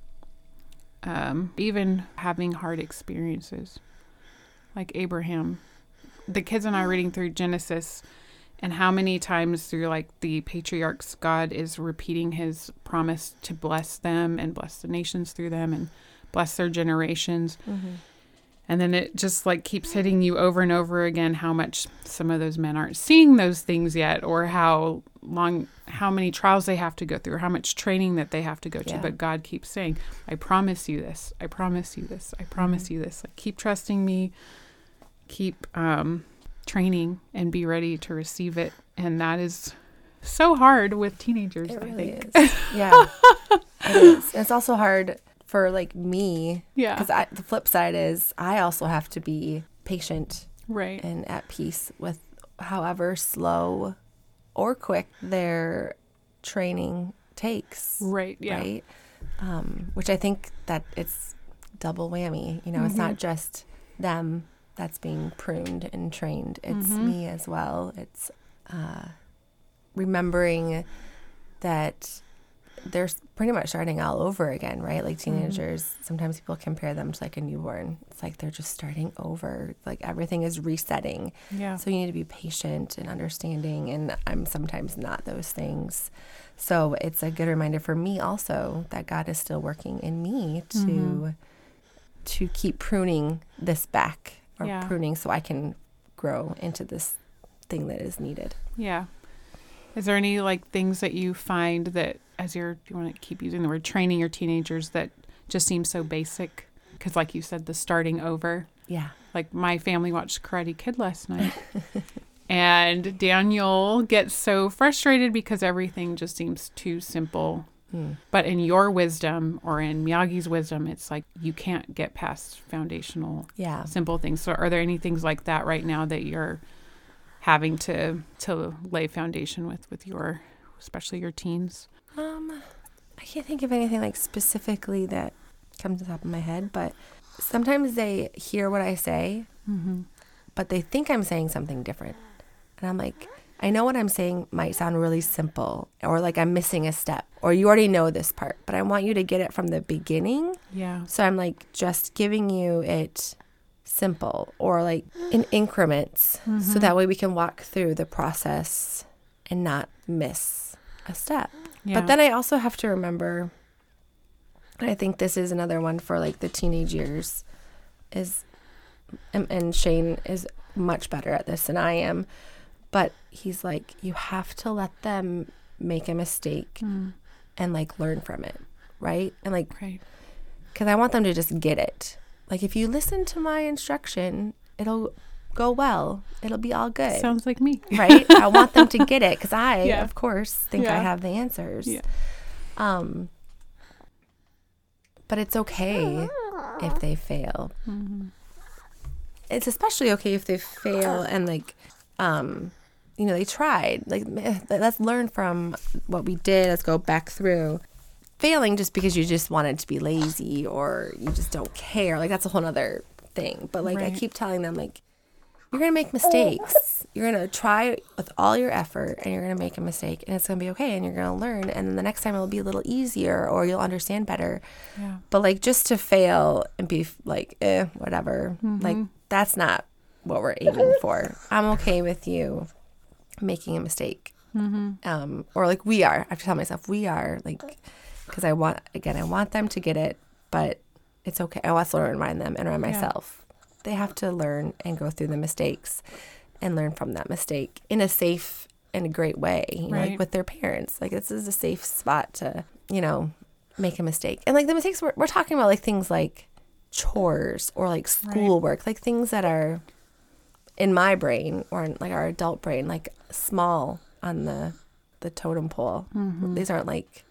even having hard experiences. Like Abraham, the kids and I are reading through Genesis, and how many times through like the patriarchs, God is repeating His promise to bless them and bless the nations through them and bless their generations. And then it just like keeps hitting you over and over again how much some of those men aren't seeing those things yet, or how many trials they have to go through, or how much training that they have to go to. But God keeps saying, I promise you this. I promise you this. I promise you this. Like, keep trusting me. Keep training and be ready to receive it. And that is so hard with teenagers. It really I think. is. Yeah, it is. And it's also hard for like me, because the flip side is I also have to be patient, and at peace with however slow or quick their training takes, right? Which I think that it's double whammy. It's not just them that's being pruned and trained; it's me as well. It's remembering that they're pretty much starting all over again, right? Like teenagers, sometimes people compare them to like a newborn. It's like they're just starting over. Like everything is resetting. Yeah. So you need to be patient and understanding. And I'm sometimes not those things. So it's a good reminder for me also that God is still working in me to keep pruning this back, or pruning so I can grow into this thing that is needed. Yeah. Is there any like things that you find that as you want to keep using the word training your teenagers that just seem so basic? Because like you said, the starting over. Yeah. Like my family watched Karate Kid last night And Daniel gets so frustrated because everything just seems too simple. But in your wisdom, or in Miyagi's wisdom, it's like you can't get past foundational, simple things. So are there any things like that right now that you're having to lay foundation with your, especially your teens? I can't think of anything like specifically that comes to the top of my head, but sometimes they hear what I say, but they think I'm saying something different. And I'm like, I know what I'm saying might sound really simple, or like I'm missing a step, or you already know this part, but I want you to get it from the beginning. Yeah. So I'm like just giving you it simple, or like in increments, so that way we can walk through the process and not miss a step. Yeah. But then I also have to remember, and I think this is another one for like the teenage years, is, and Shane is much better at this than I am, but he's like, you have to let them make a mistake and like learn from it, right? And like, because I want them to just get it. Like if you listen to my instruction, it'll go well. It'll be all good. Sounds like me. Right? I want them to get it because I, Yeah. of course, think I have the answers. Yeah. But it's okay if they fail. It's especially okay if they fail and like, you know, they tried. Like, let's learn from what we did. Let's go back through. Failing just because you just wanted to be lazy or you just don't care, like that's a whole other thing. But like I keep telling them, like, you're gonna make mistakes. You're gonna try with all your effort and you're gonna make a mistake and it's gonna be okay and you're gonna learn, and then the next time it'll be a little easier or you'll understand better. Yeah. But like just to fail and be like, whatever, like that's not what we're aiming for. I'm okay with you making a mistake. Or like we are. I have to tell myself we are, like, because I want them to get it, but it's okay. I want to learn and remind them and remind myself. They have to learn and go through the mistakes and learn from that mistake in a safe and a great way, you know, like with their parents. Like this is a safe spot to, you know, make a mistake. And like the mistakes we're talking about, like things like chores or like schoolwork, like things that are in my brain or in like our adult brain, like small on the totem pole. These aren't like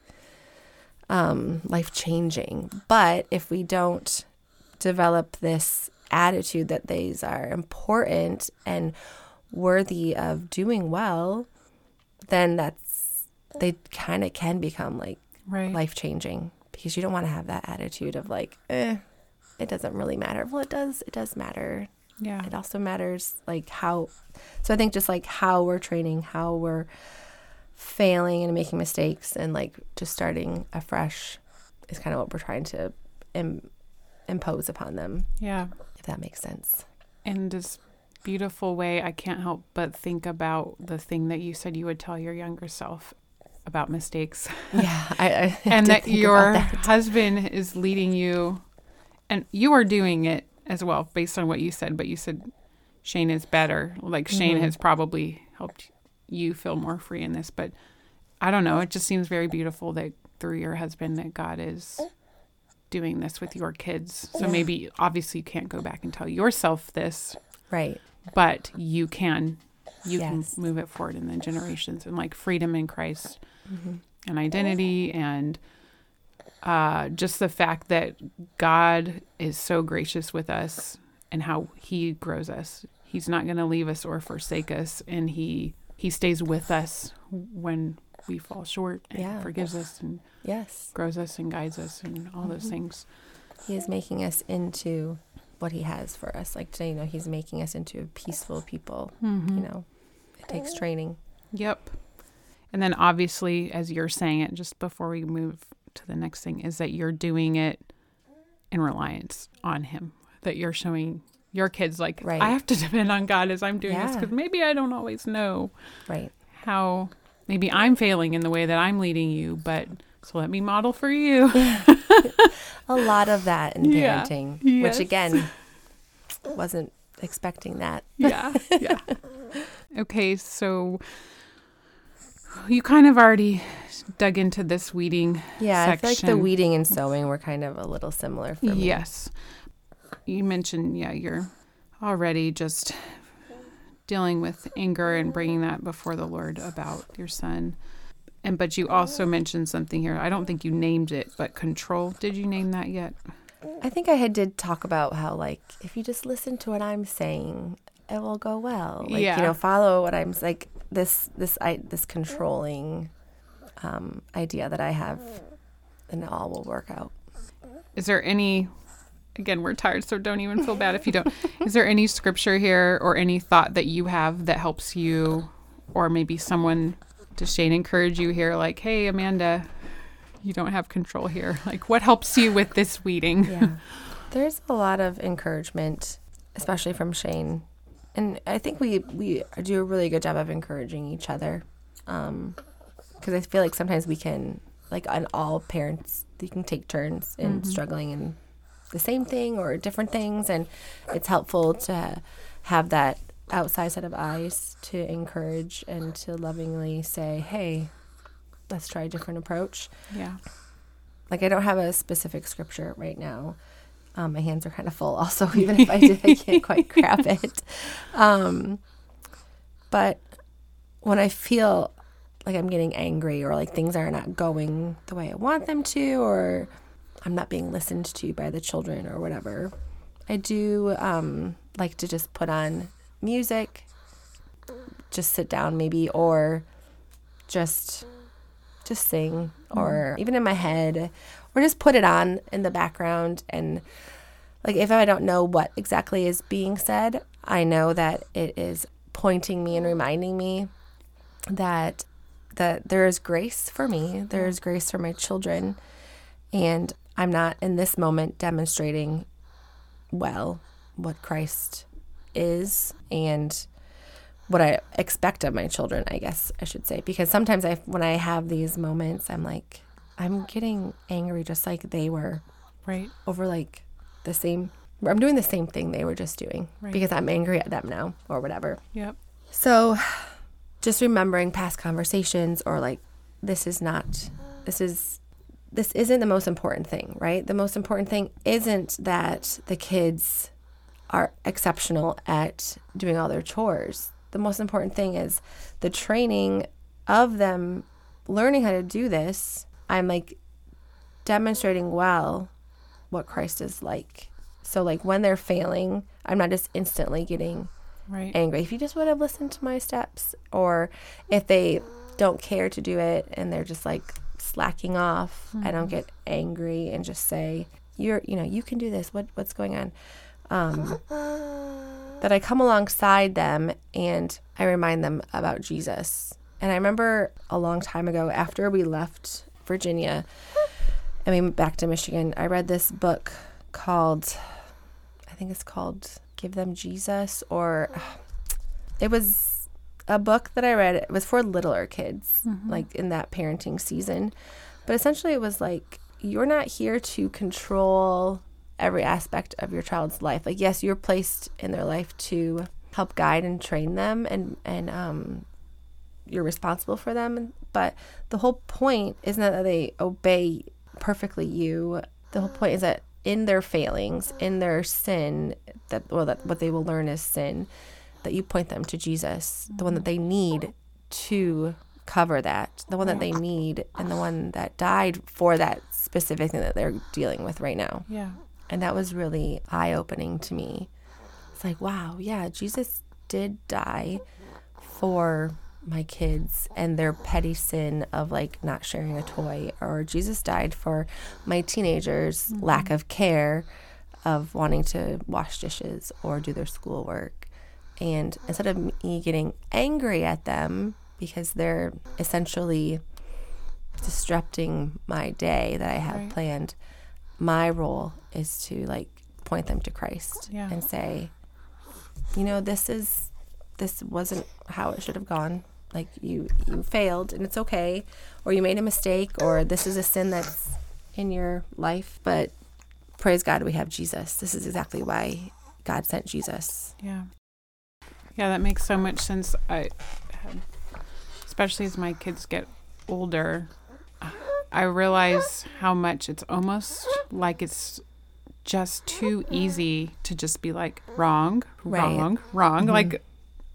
life-changing. But if we don't develop this attitude that these are important and worthy of doing well, then they kind of can become like life-changing, because you don't want to have that attitude of like, it doesn't really matter. Well, it does matter. Yeah. It also matters like how, so I think just like how we're training, how we're failing and making mistakes and like just starting afresh is kind of what we're trying to impose upon them. Yeah. If that makes sense. In this beautiful way, I can't help but think about the thing that you said you would tell your younger self about mistakes. Yeah. I and that your husband is leading you, and you are doing it as well based on what you said, but you said Shane is better. Like Shane has probably helped you feel more free in this, but I don't know. It just seems very beautiful that through your husband that God is doing this with your kids. So maybe obviously you can't go back and tell yourself this. Right. But you can move it forward in the generations, and like freedom in Christ and identity, and just the fact that God is so gracious with us and how he grows us. He's not going to leave us or forsake us, and he stays with us when we fall short and forgives us and grows us and guides us and all those things. He is making us into what he has for us. Like today, you know, he's making us into peaceful people. You know, it takes training. Yep. And then obviously, as you're saying it, just before we move to the next thing, is that you're doing it in reliance on him, that you're showing your kids like, I have to depend on God as I'm doing this, because maybe I don't always know how maybe I'm failing in the way that I'm leading you, but so let me model for you. A lot of that in parenting, which again, wasn't expecting that. Yeah. Okay, so you kind of already dug into this weeding section. I feel like the weeding and sowing were kind of a little similar for me. Yes. You mentioned, you're already just dealing with anger and bringing that before the Lord about your son. But you also mentioned something here. I don't think you named it, but control. Did you name that yet? I think I did talk about how, like, if you just listen to what I'm saying, it will go well. Like, Yeah. you know, follow what I'm like. This controlling idea that I have, and it all will work out. Is there any? Again, we're tired, so don't even feel bad if you don't. Is there any scripture here or any thought that you have that helps you, or maybe someone? Does Shane encourage you here? Like, hey, Amanda, you don't have control here. Like, what helps you with this weeding? Yeah. There's a lot of encouragement, especially from Shane. And I think we do a really good job of encouraging each other. Because I feel like sometimes we can, like, on all parents, you can take turns in struggling in the same thing or different things. And it's helpful to have that outside set of eyes to encourage and to lovingly say, hey, let's try a different approach. Yeah. Like, I don't have a specific scripture right now. My hands are kind of full also. Even if I did, I can't quite grab it. But when I feel like I'm getting angry or like things are not going the way I want them to, or I'm not being listened to by the children or whatever, I do like to just put on music, just sit down maybe, or just sing, or even in my head, or just put it on in the background. And like, if I don't know what exactly is being said, I know that it is pointing me and reminding me that there is grace for me, there is grace for my children, and I'm not in this moment demonstrating well what Christ is and what I expect of my children, I guess I should say. Because sometimes when I have these moments, I'm like, I'm getting angry just like they were. Right. Over like I'm doing the same thing they were just doing. Right. Because I'm angry at them now or whatever. Yep. So just remembering past conversations, or like, this isn't the most important thing, right? The most important thing isn't that the kids are exceptional at doing all their chores. The most important thing is the training of them learning how to do this. I'm like demonstrating well what Christ is like. So like, when they're failing, I'm not just instantly getting angry. If you just would have listened to my steps, or if they don't care to do it and they're just like slacking off, I don't get angry and just say, you can do this. What's going on? That I come alongside them and I remind them about Jesus. And I remember a long time ago, after we left Virginia and we went back to Michigan, I read this book called, I think it's called Give Them Jesus, or it was a book that I read. It was for littler kids, like in that parenting season. But essentially it was like, you're not here to control every aspect of your child's life. Like, yes, you're placed in their life to help guide and train them, and you're responsible for them. But the whole point isn't that they obey perfectly you. The whole point is that in their failings, in their sin, that what they will learn is sin, that you point them to Jesus, the one that they need to cover that, the one that they need, and the one that died for that specific thing that they're dealing with right now. Yeah. And that was really eye-opening to me. It's like, wow, yeah, Jesus did die for my kids and their petty sin of like not sharing a toy, or Jesus died for my teenagers' lack of care of wanting to wash dishes or do their schoolwork. And instead of me getting angry at them because they're essentially disrupting my day that I have planned, my role is to like point them to Christ and say, this wasn't how it should have gone. Like, you failed and it's okay, or you made a mistake, or this is a sin that's in your life, but praise God we have Jesus. This is exactly why God sent Jesus. Yeah, that makes so much sense. Especially as my kids get older, I realize how much it's almost like it's just too easy to just be like, wrong. Like,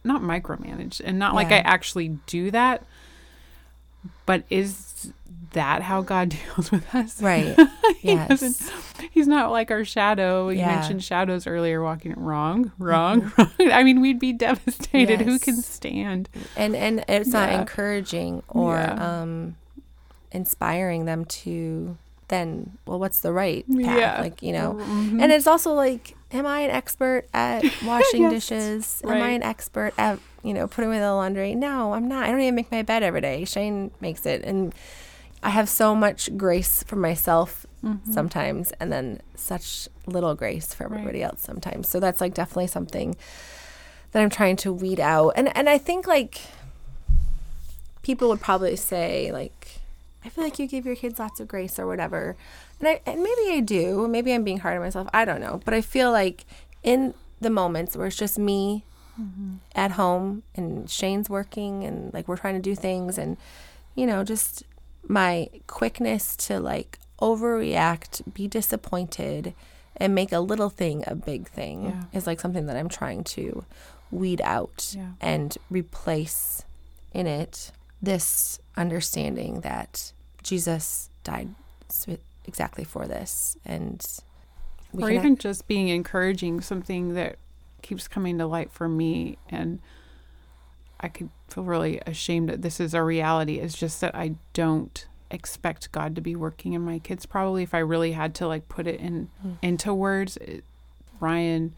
not micromanage and not like I actually do that, but is that how God deals with us? Right. Yes. He's not like our shadow. You mentioned shadows earlier, walking it wrong. I mean, we'd be devastated. Who can stand? And it's not encouraging or inspiring them to then, well, what's the right path? Like, you know, and it's also like, am I an expert at washing dishes? Am I an expert at, you know, putting away the laundry? No, I'm not. I don't even make my bed every day. Shane makes it. And I have so much grace for myself sometimes, and then such little grace for everybody else sometimes. So that's like definitely something that I'm trying to weed out. And I think like people would probably say like, I feel like you give your kids lots of grace or whatever. And maybe I do. Maybe I'm being hard on myself. I don't know. But I feel like in the moments where it's just me at home and Shane's working and like we're trying to do things and, you know, just my quickness to like overreact, be disappointed, and make a little thing a big thing is like something that I'm trying to weed out and replace in it this understanding that Jesus died exactly for this. And or even just being encouraging, something that keeps coming to light for me, and I could feel really ashamed that this is a reality, is just that I don't expect God to be working in my kids. Probably if I really had to like put it into words. Ryan,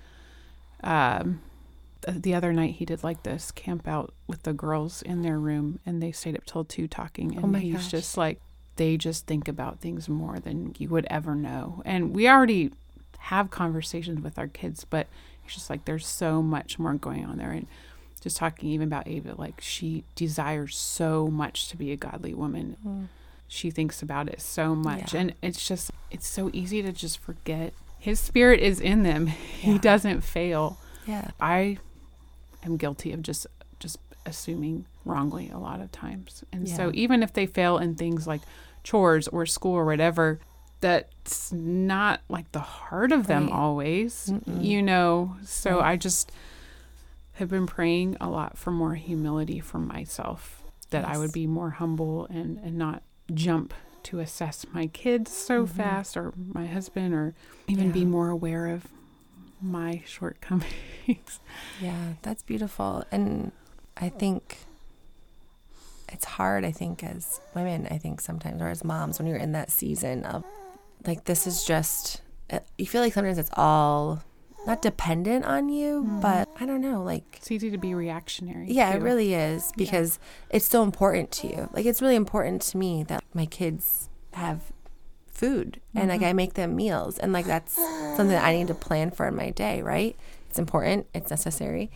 the other night he did like this camp out with the girls in their room, and they stayed up till 2 talking, and he's just like, they just think about things more than you would ever know. And we already have conversations with our kids, but it's just like there's so much more going on there. And just talking even about Ava, like she desires so much to be a godly woman. She thinks about it so much. And it's just, it's so easy to just forget. His spirit is in them. He doesn't fail. I am guilty of just assuming wrongly a lot of times. And so even if they fail in things like chores or school or whatever, that's not like the heart of them always, you know. So I just have been praying a lot for more humility for myself, that I would be more humble and not jump to assess my kids so fast, or my husband, or even be more aware of my shortcomings. Yeah, that's beautiful. And I think it's hard, I think, as women, I think sometimes, or as moms, when you're in that season of like, this is just, you feel like sometimes it's all not dependent on you, but I don't know, like it's easy to be reactionary. Yeah, too. It really is, because it's so important to you. Like, it's really important to me that my kids have food and like I make them meals, and like that's something that I need to plan for in my day, right? It's important, it's necessary.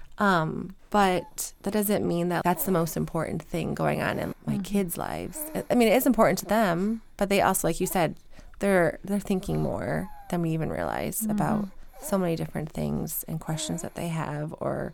But that doesn't mean that that's the most important thing going on in my kids' lives. I mean, it is important to them, but they also, like you said, they're thinking more than we even realize about so many different things and questions that they have, or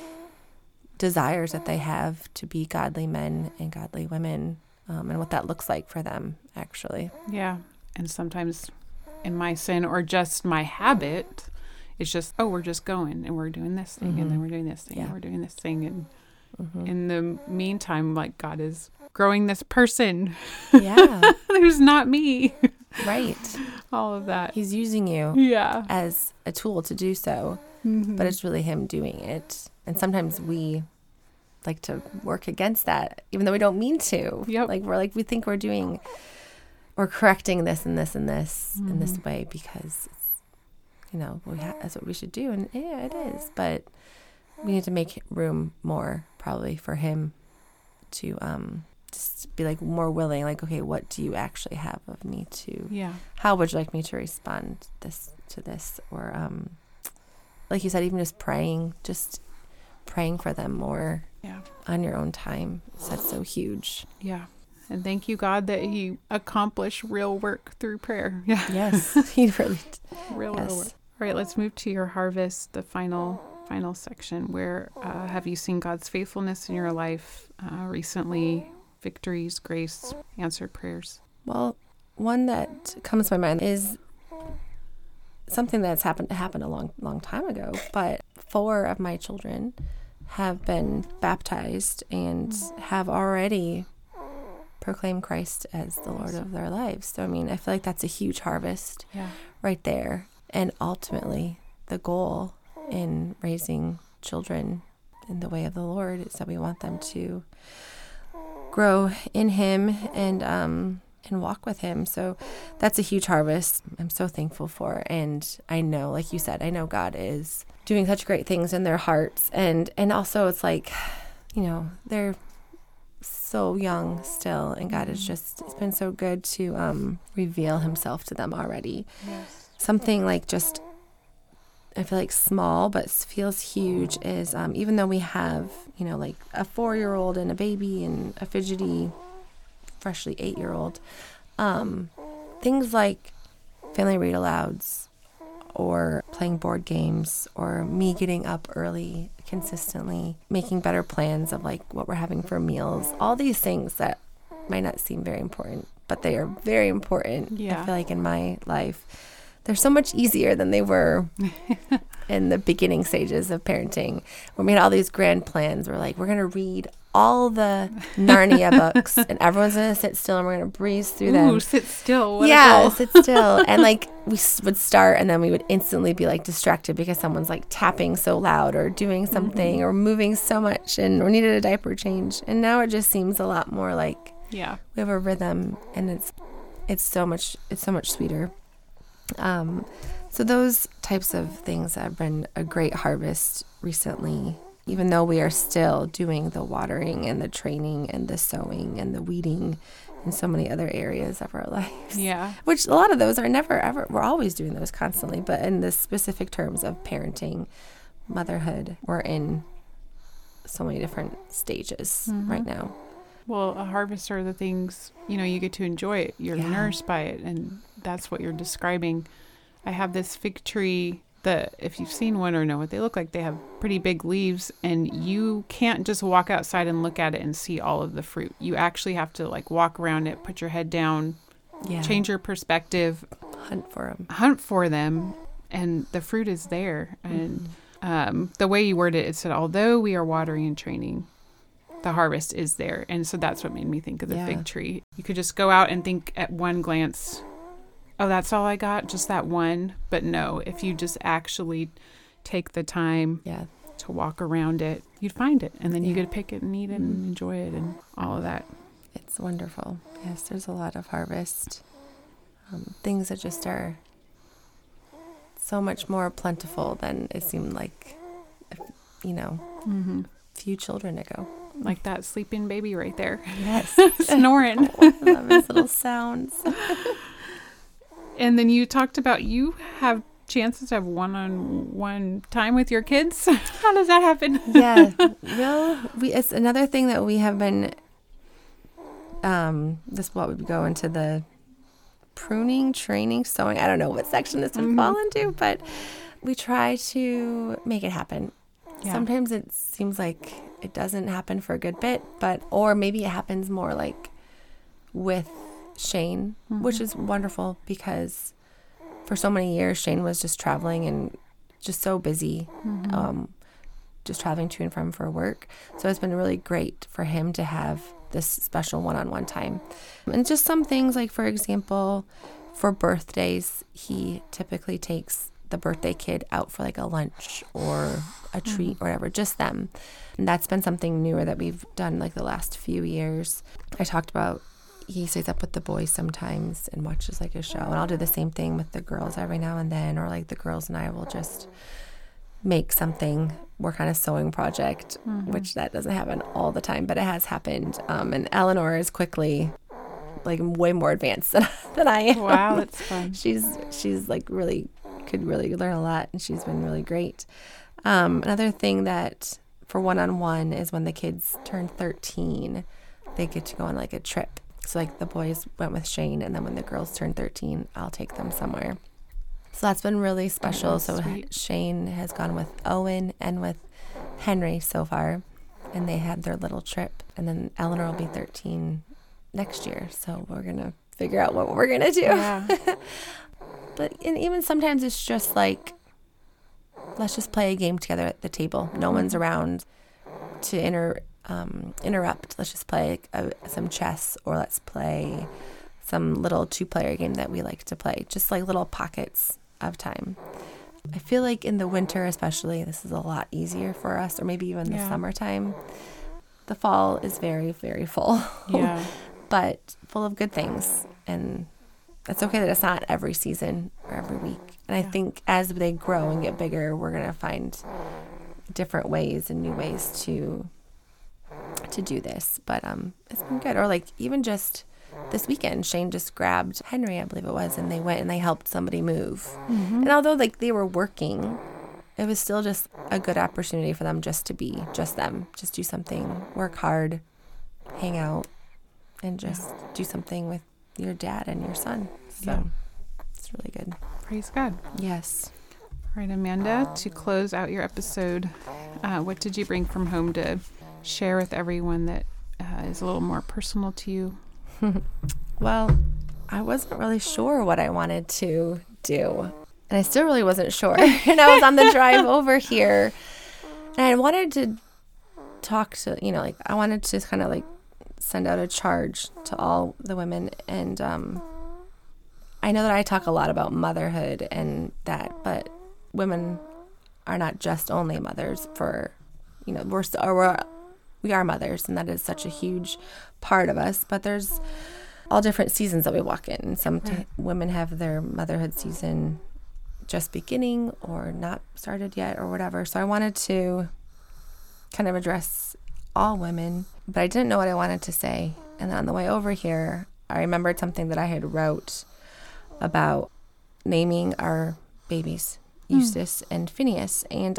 desires that they have to be godly men and godly women, and what that looks like for them, actually. Yeah. And sometimes in my sin or just my habit, it's just, oh, we're just going and we're doing this thing and then we're doing this thing and we're doing this thing. And in the meantime, like, God is growing this person. Yeah. Who's not me. Right. All of that. He's using you as a tool to do so, but it's really him doing it. And sometimes we like to work against that, even though we don't mean to. Like, we think we're doing or correcting this and this and this in this way because it's, you know, that's what we should do. And yeah, it is. But we need to make room more probably for him to just be like more willing, like, okay, what do you actually have of me to, how would you like me to respond to this? Or like you said, even just praying for them more on your own time. That's so huge. Yeah. And thank you, God, that you accomplish real work through prayer. Yeah. Yes. He really real work. All right, let's move to your harvest, the final section. Where have you seen God's faithfulness in your life recently? Victories, grace, answered prayers. Well, one that comes to my mind is something that's happened a long time ago. But 4 of my children have been baptized and have already proclaimed Christ as the Lord of their lives. So, I mean, I feel like that's a huge harvest right there. And ultimately, the goal in raising children in the way of the Lord is that we want them to grow in Him and walk with Him. So that's a huge harvest I'm so thankful for. And I know, like you said, I know God is doing such great things in their hearts. And also it's like, you know, they're so young still, and God is just, it's been so good to reveal Himself to them already. Yes. Something like just, I feel like small but feels huge is even though we have, you know, like a 4-year-old and a baby and a fidgety, freshly 8-year-old, things like family read alouds or playing board games or me getting up early consistently, making better plans of like what we're having for meals, all these things that might not seem very important, but they are very important. I feel like in my life they're so much easier than they were in the beginning stages of parenting, when we had all these grand plans. We're like, we're going to read all the Narnia books and everyone's going to sit still and we're going to breeze through them. Ooh, sit still. What yeah, sit still. And like we would start and then we would instantly be like distracted because someone's like tapping so loud or doing something or moving so much and we needed a diaper change. And now it just seems a lot more like we have a rhythm, and it's so much sweeter. So those types of things have been a great harvest recently, even though we are still doing the watering and the training and the sowing and the weeding and so many other areas of our lives. Yeah. Which a lot of those are never, ever, we're always doing those constantly, but in the specific terms of parenting, motherhood, we're in so many different stages right now. Well, a harvest are the things, you know, you get to enjoy it. You're nourished by it, and that's what you're describing. I have this fig tree that, if you've seen one or know what they look like, they have pretty big leaves, and you can't just walk outside and look at it and see all of the fruit. You actually have to like walk around it, put your head down, change your perspective, hunt for them, and the fruit is there. And the way you word it, it said, although we are watering and training, the harvest is there. And so that's what made me think of the fig tree. You could just go out and think at one glance, oh, that's all I got, just that one. But no, if you just actually take the time to walk around it, you'd find it. And then you get to pick it and eat it and enjoy it and all of that. It's wonderful. Yes, there's a lot of harvest. Things that just are so much more plentiful than it seemed like, you know, a few children ago. Like that sleeping baby right there. Yes. Snoring. I love his little sounds. And then you talked about you have chances to have one-on-one time with your kids. How does that happen? Well, it's another thing that we have been, this what would go into the pruning, training, sewing. I don't know what section this would fall into, but we try to make it happen. Sometimes it seems like it doesn't happen for a good bit, or maybe it happens more like with Shane, which is wonderful because for so many years Shane was just traveling and just so busy, just traveling to and from for work. So it's been really great for him to have this special one-on-one time. And just some things like, for example, for birthdays, he typically takes the birthday kid out for like a lunch or a treat or whatever, just them. And that's been something newer that we've done like the last few years. I talked about, he stays up with the boys sometimes and watches like a show, and I'll do the same thing with the girls every now and then, or like the girls and I will just make something, work on a sewing project, which that doesn't happen all the time, but it has happened. And Eleanor is quickly like way more advanced than I am. Wow, that's fun. She's like could really learn a lot, and she's been really great. Another thing that for one-on-one is when the kids turn 13, they get to go on like a trip. So like the boys went with Shane, and then when the girls turn 13, I'll take them somewhere. So that's been really special. So sweet. Shane has gone with Owen and with Henry so far, and they had their little trip. And then Eleanor will be 13 next year, so we're going to figure out what we're going to do. Yeah. But even sometimes it's just like, let's just play a game together at the table. No one's around. to interrupt. Let's just play some chess, or let's play some little 2-player game that we like to play, just like little pockets of time. I feel like in the winter especially, this is a lot easier for us, or maybe even the summertime. The fall is very, very full, but full of good things. And it's okay that it's not every season or every week. And I think as they grow and get bigger, we're going to find different ways and new ways to do this. But it's been good. Or like even just this weekend, Shane just grabbed Henry, I believe it was, and they went and they helped somebody move. And although like they were working, it was still just a good opportunity for them just to be just them, just do something, work hard, hang out, and just do something with your dad and your son. So it's really good. Praise God. Yes. All right, Amanda, to close out your episode, what did you bring from home to share with everyone that is a little more personal to you? Well, I wasn't really sure what I wanted to do. And I still really wasn't sure. And I was on the drive over here. And I wanted to talk to, I wanted to kind of like send out a charge to all the women. And I know that I talk a lot about motherhood and that, but women are not just only mothers for, we are mothers, and that is such a huge part of us. But there's all different seasons that we walk in. Some women have their motherhood season just beginning or not started yet or whatever. So I wanted to kind of address all women, but I didn't know what I wanted to say. And on the way over here, I remembered something that I had wrote about naming our babies, Eustace and Phineas. And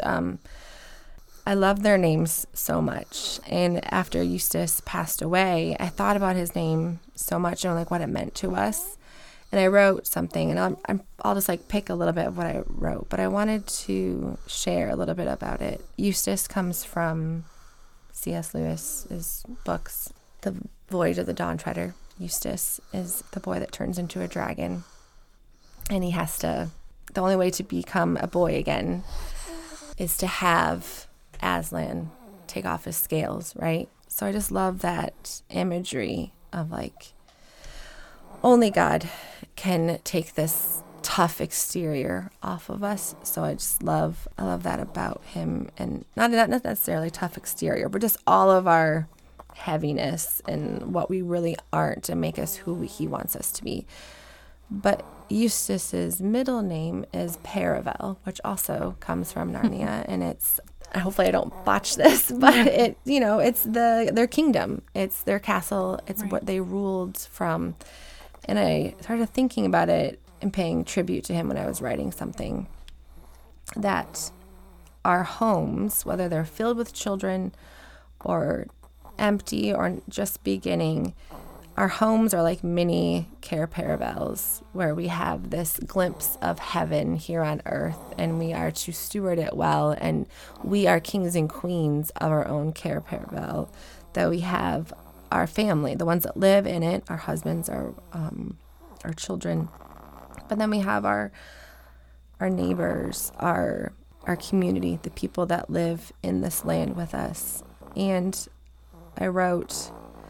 I love their names so much. And after Eustace passed away, I thought about his name so much and like what it meant to us. And I wrote something, and I'll just like pick a little bit of what I wrote, but I wanted to share a little bit about it. Eustace comes from C.S. Lewis's books, The Voyage of the Dawn Treader. Eustace is the boy that turns into a dragon, and the only way to become a boy again is to have Aslan take off his scales, right? So I just love that imagery of like, only God can take this tough exterior off of us. So I love that about him, and not necessarily tough exterior, but just all of our heaviness and what we really aren't, and make us who he wants us to be. But Eustace's middle name is Paravel, which also comes from Narnia, and it's, hopefully I don't botch this, but it's their kingdom, it's their castle, it's what they ruled from. And I started thinking about it and paying tribute to him when I was writing something, that our homes, whether they're filled with children or empty or just beginning, our homes are like mini Cair Paravels, where we have this glimpse of heaven here on earth, and we are to steward it well, and we are kings and queens of our own Cair Paravel, that we have our family, the ones that live in it, our husbands, our children, but then we have our neighbors, our community, the people that live in this land with us. And I wrote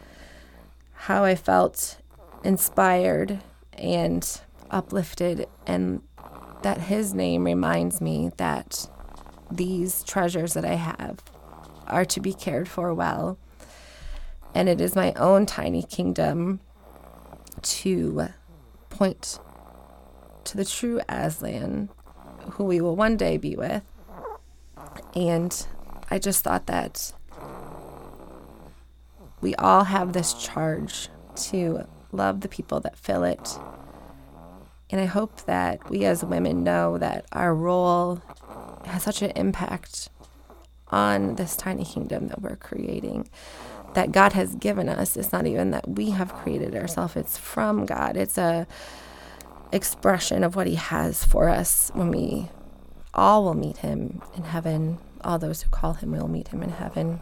how I felt inspired and uplifted, and that his name reminds me that these treasures that I have are to be cared for well. And it is my own tiny kingdom to point to the true Aslan, who we will one day be with. And I just thought that we all have this charge to love the people that fill it. And I hope that we as women know that our role has such an impact on this tiny kingdom that we're creating, that God has given us. It's not even that we have created ourselves, it's from God. It's a expression of what he has for us when we all will meet him in heaven. All those who call him will meet him in heaven.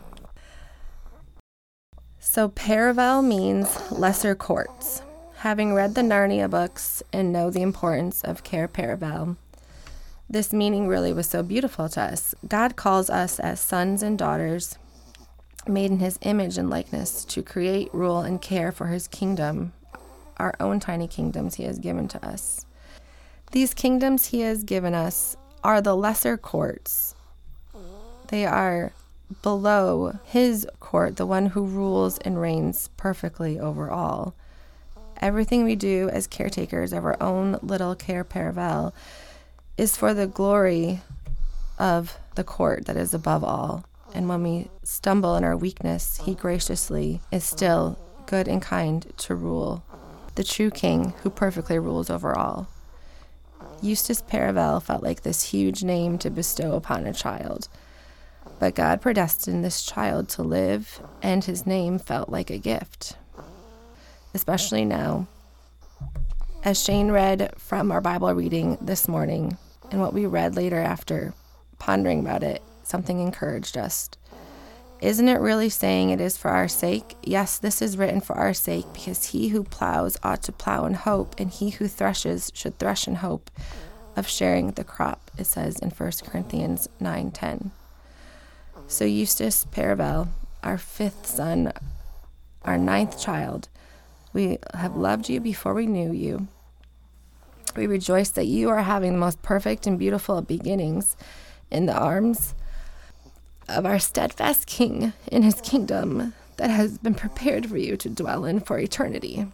So Paravel means lesser courts. Having read the Narnia books and know the importance of Cair Paravel, this meaning really was so beautiful to us. God calls us as sons and daughters made in his image and likeness, to create, rule, and care for his kingdom, our own tiny kingdoms he has given to us. These kingdoms he has given us are the lesser courts. They are below his court, the one who rules and reigns perfectly over all. Everything we do as caretakers of our own little Care Paravel is for the glory of the court that is above all. And when we stumble in our weakness, he graciously is still good and kind to rule, the true king who perfectly rules over all. Eustace Paravel felt like this huge name to bestow upon a child, but God predestined this child to live, and his name felt like a gift, especially now. As Shane read from our Bible reading this morning, and what we read later after pondering about it, something encouraged us. Isn't it really saying it is for our sake? Yes, this is written for our sake, because he who plows ought to plow in hope, and he who threshes should thresh in hope of sharing the crop, it says in 1 Corinthians 9:10. So Eustace Paravel, our 5th son, our 9th child, we have loved you before we knew you. We rejoice that you are having the most perfect and beautiful of beginnings in the arms of our steadfast King in his kingdom that has been prepared for you to dwell in for eternity.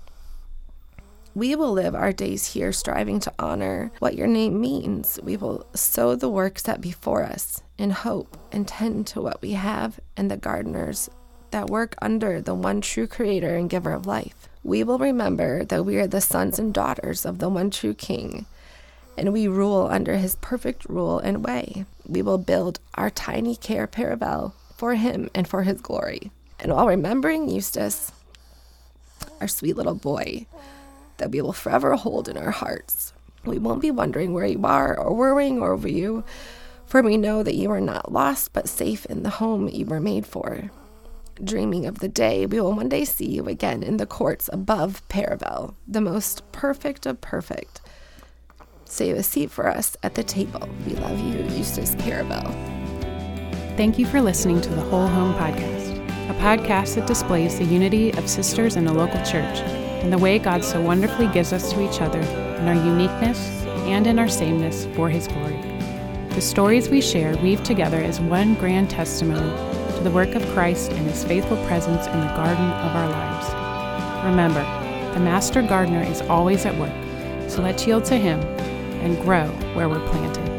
We will live our days here striving to honor what your name means. We will sow the work set before us in hope and tend to what we have and the gardeners that work under the one true creator and giver of life. We will remember that we are the sons and daughters of the one true King, and we rule under his perfect rule and way. We will build our tiny Care Paravel for him and for his glory. And while remembering Eustace, our sweet little boy, that we will forever hold in our hearts, we won't be wondering where you are or worrying over you, for we know that you are not lost but safe in the home you were made for. Dreaming of the day we will one day see you again in the courts above Paravel, the most perfect of perfect. Save a seat for us at the table. We love you, Eustace Paravel. Thank you for listening to the Whole Home Podcast, a podcast that displays the unity of sisters in a local church and the way God so wonderfully gives us to each other in our uniqueness and in our sameness for his glory. The stories we share weave together as one grand testimony to the work of Christ and his faithful presence in the garden of our lives. Remember, the Master Gardener is always at work, so let's yield to him and grow where we're planted.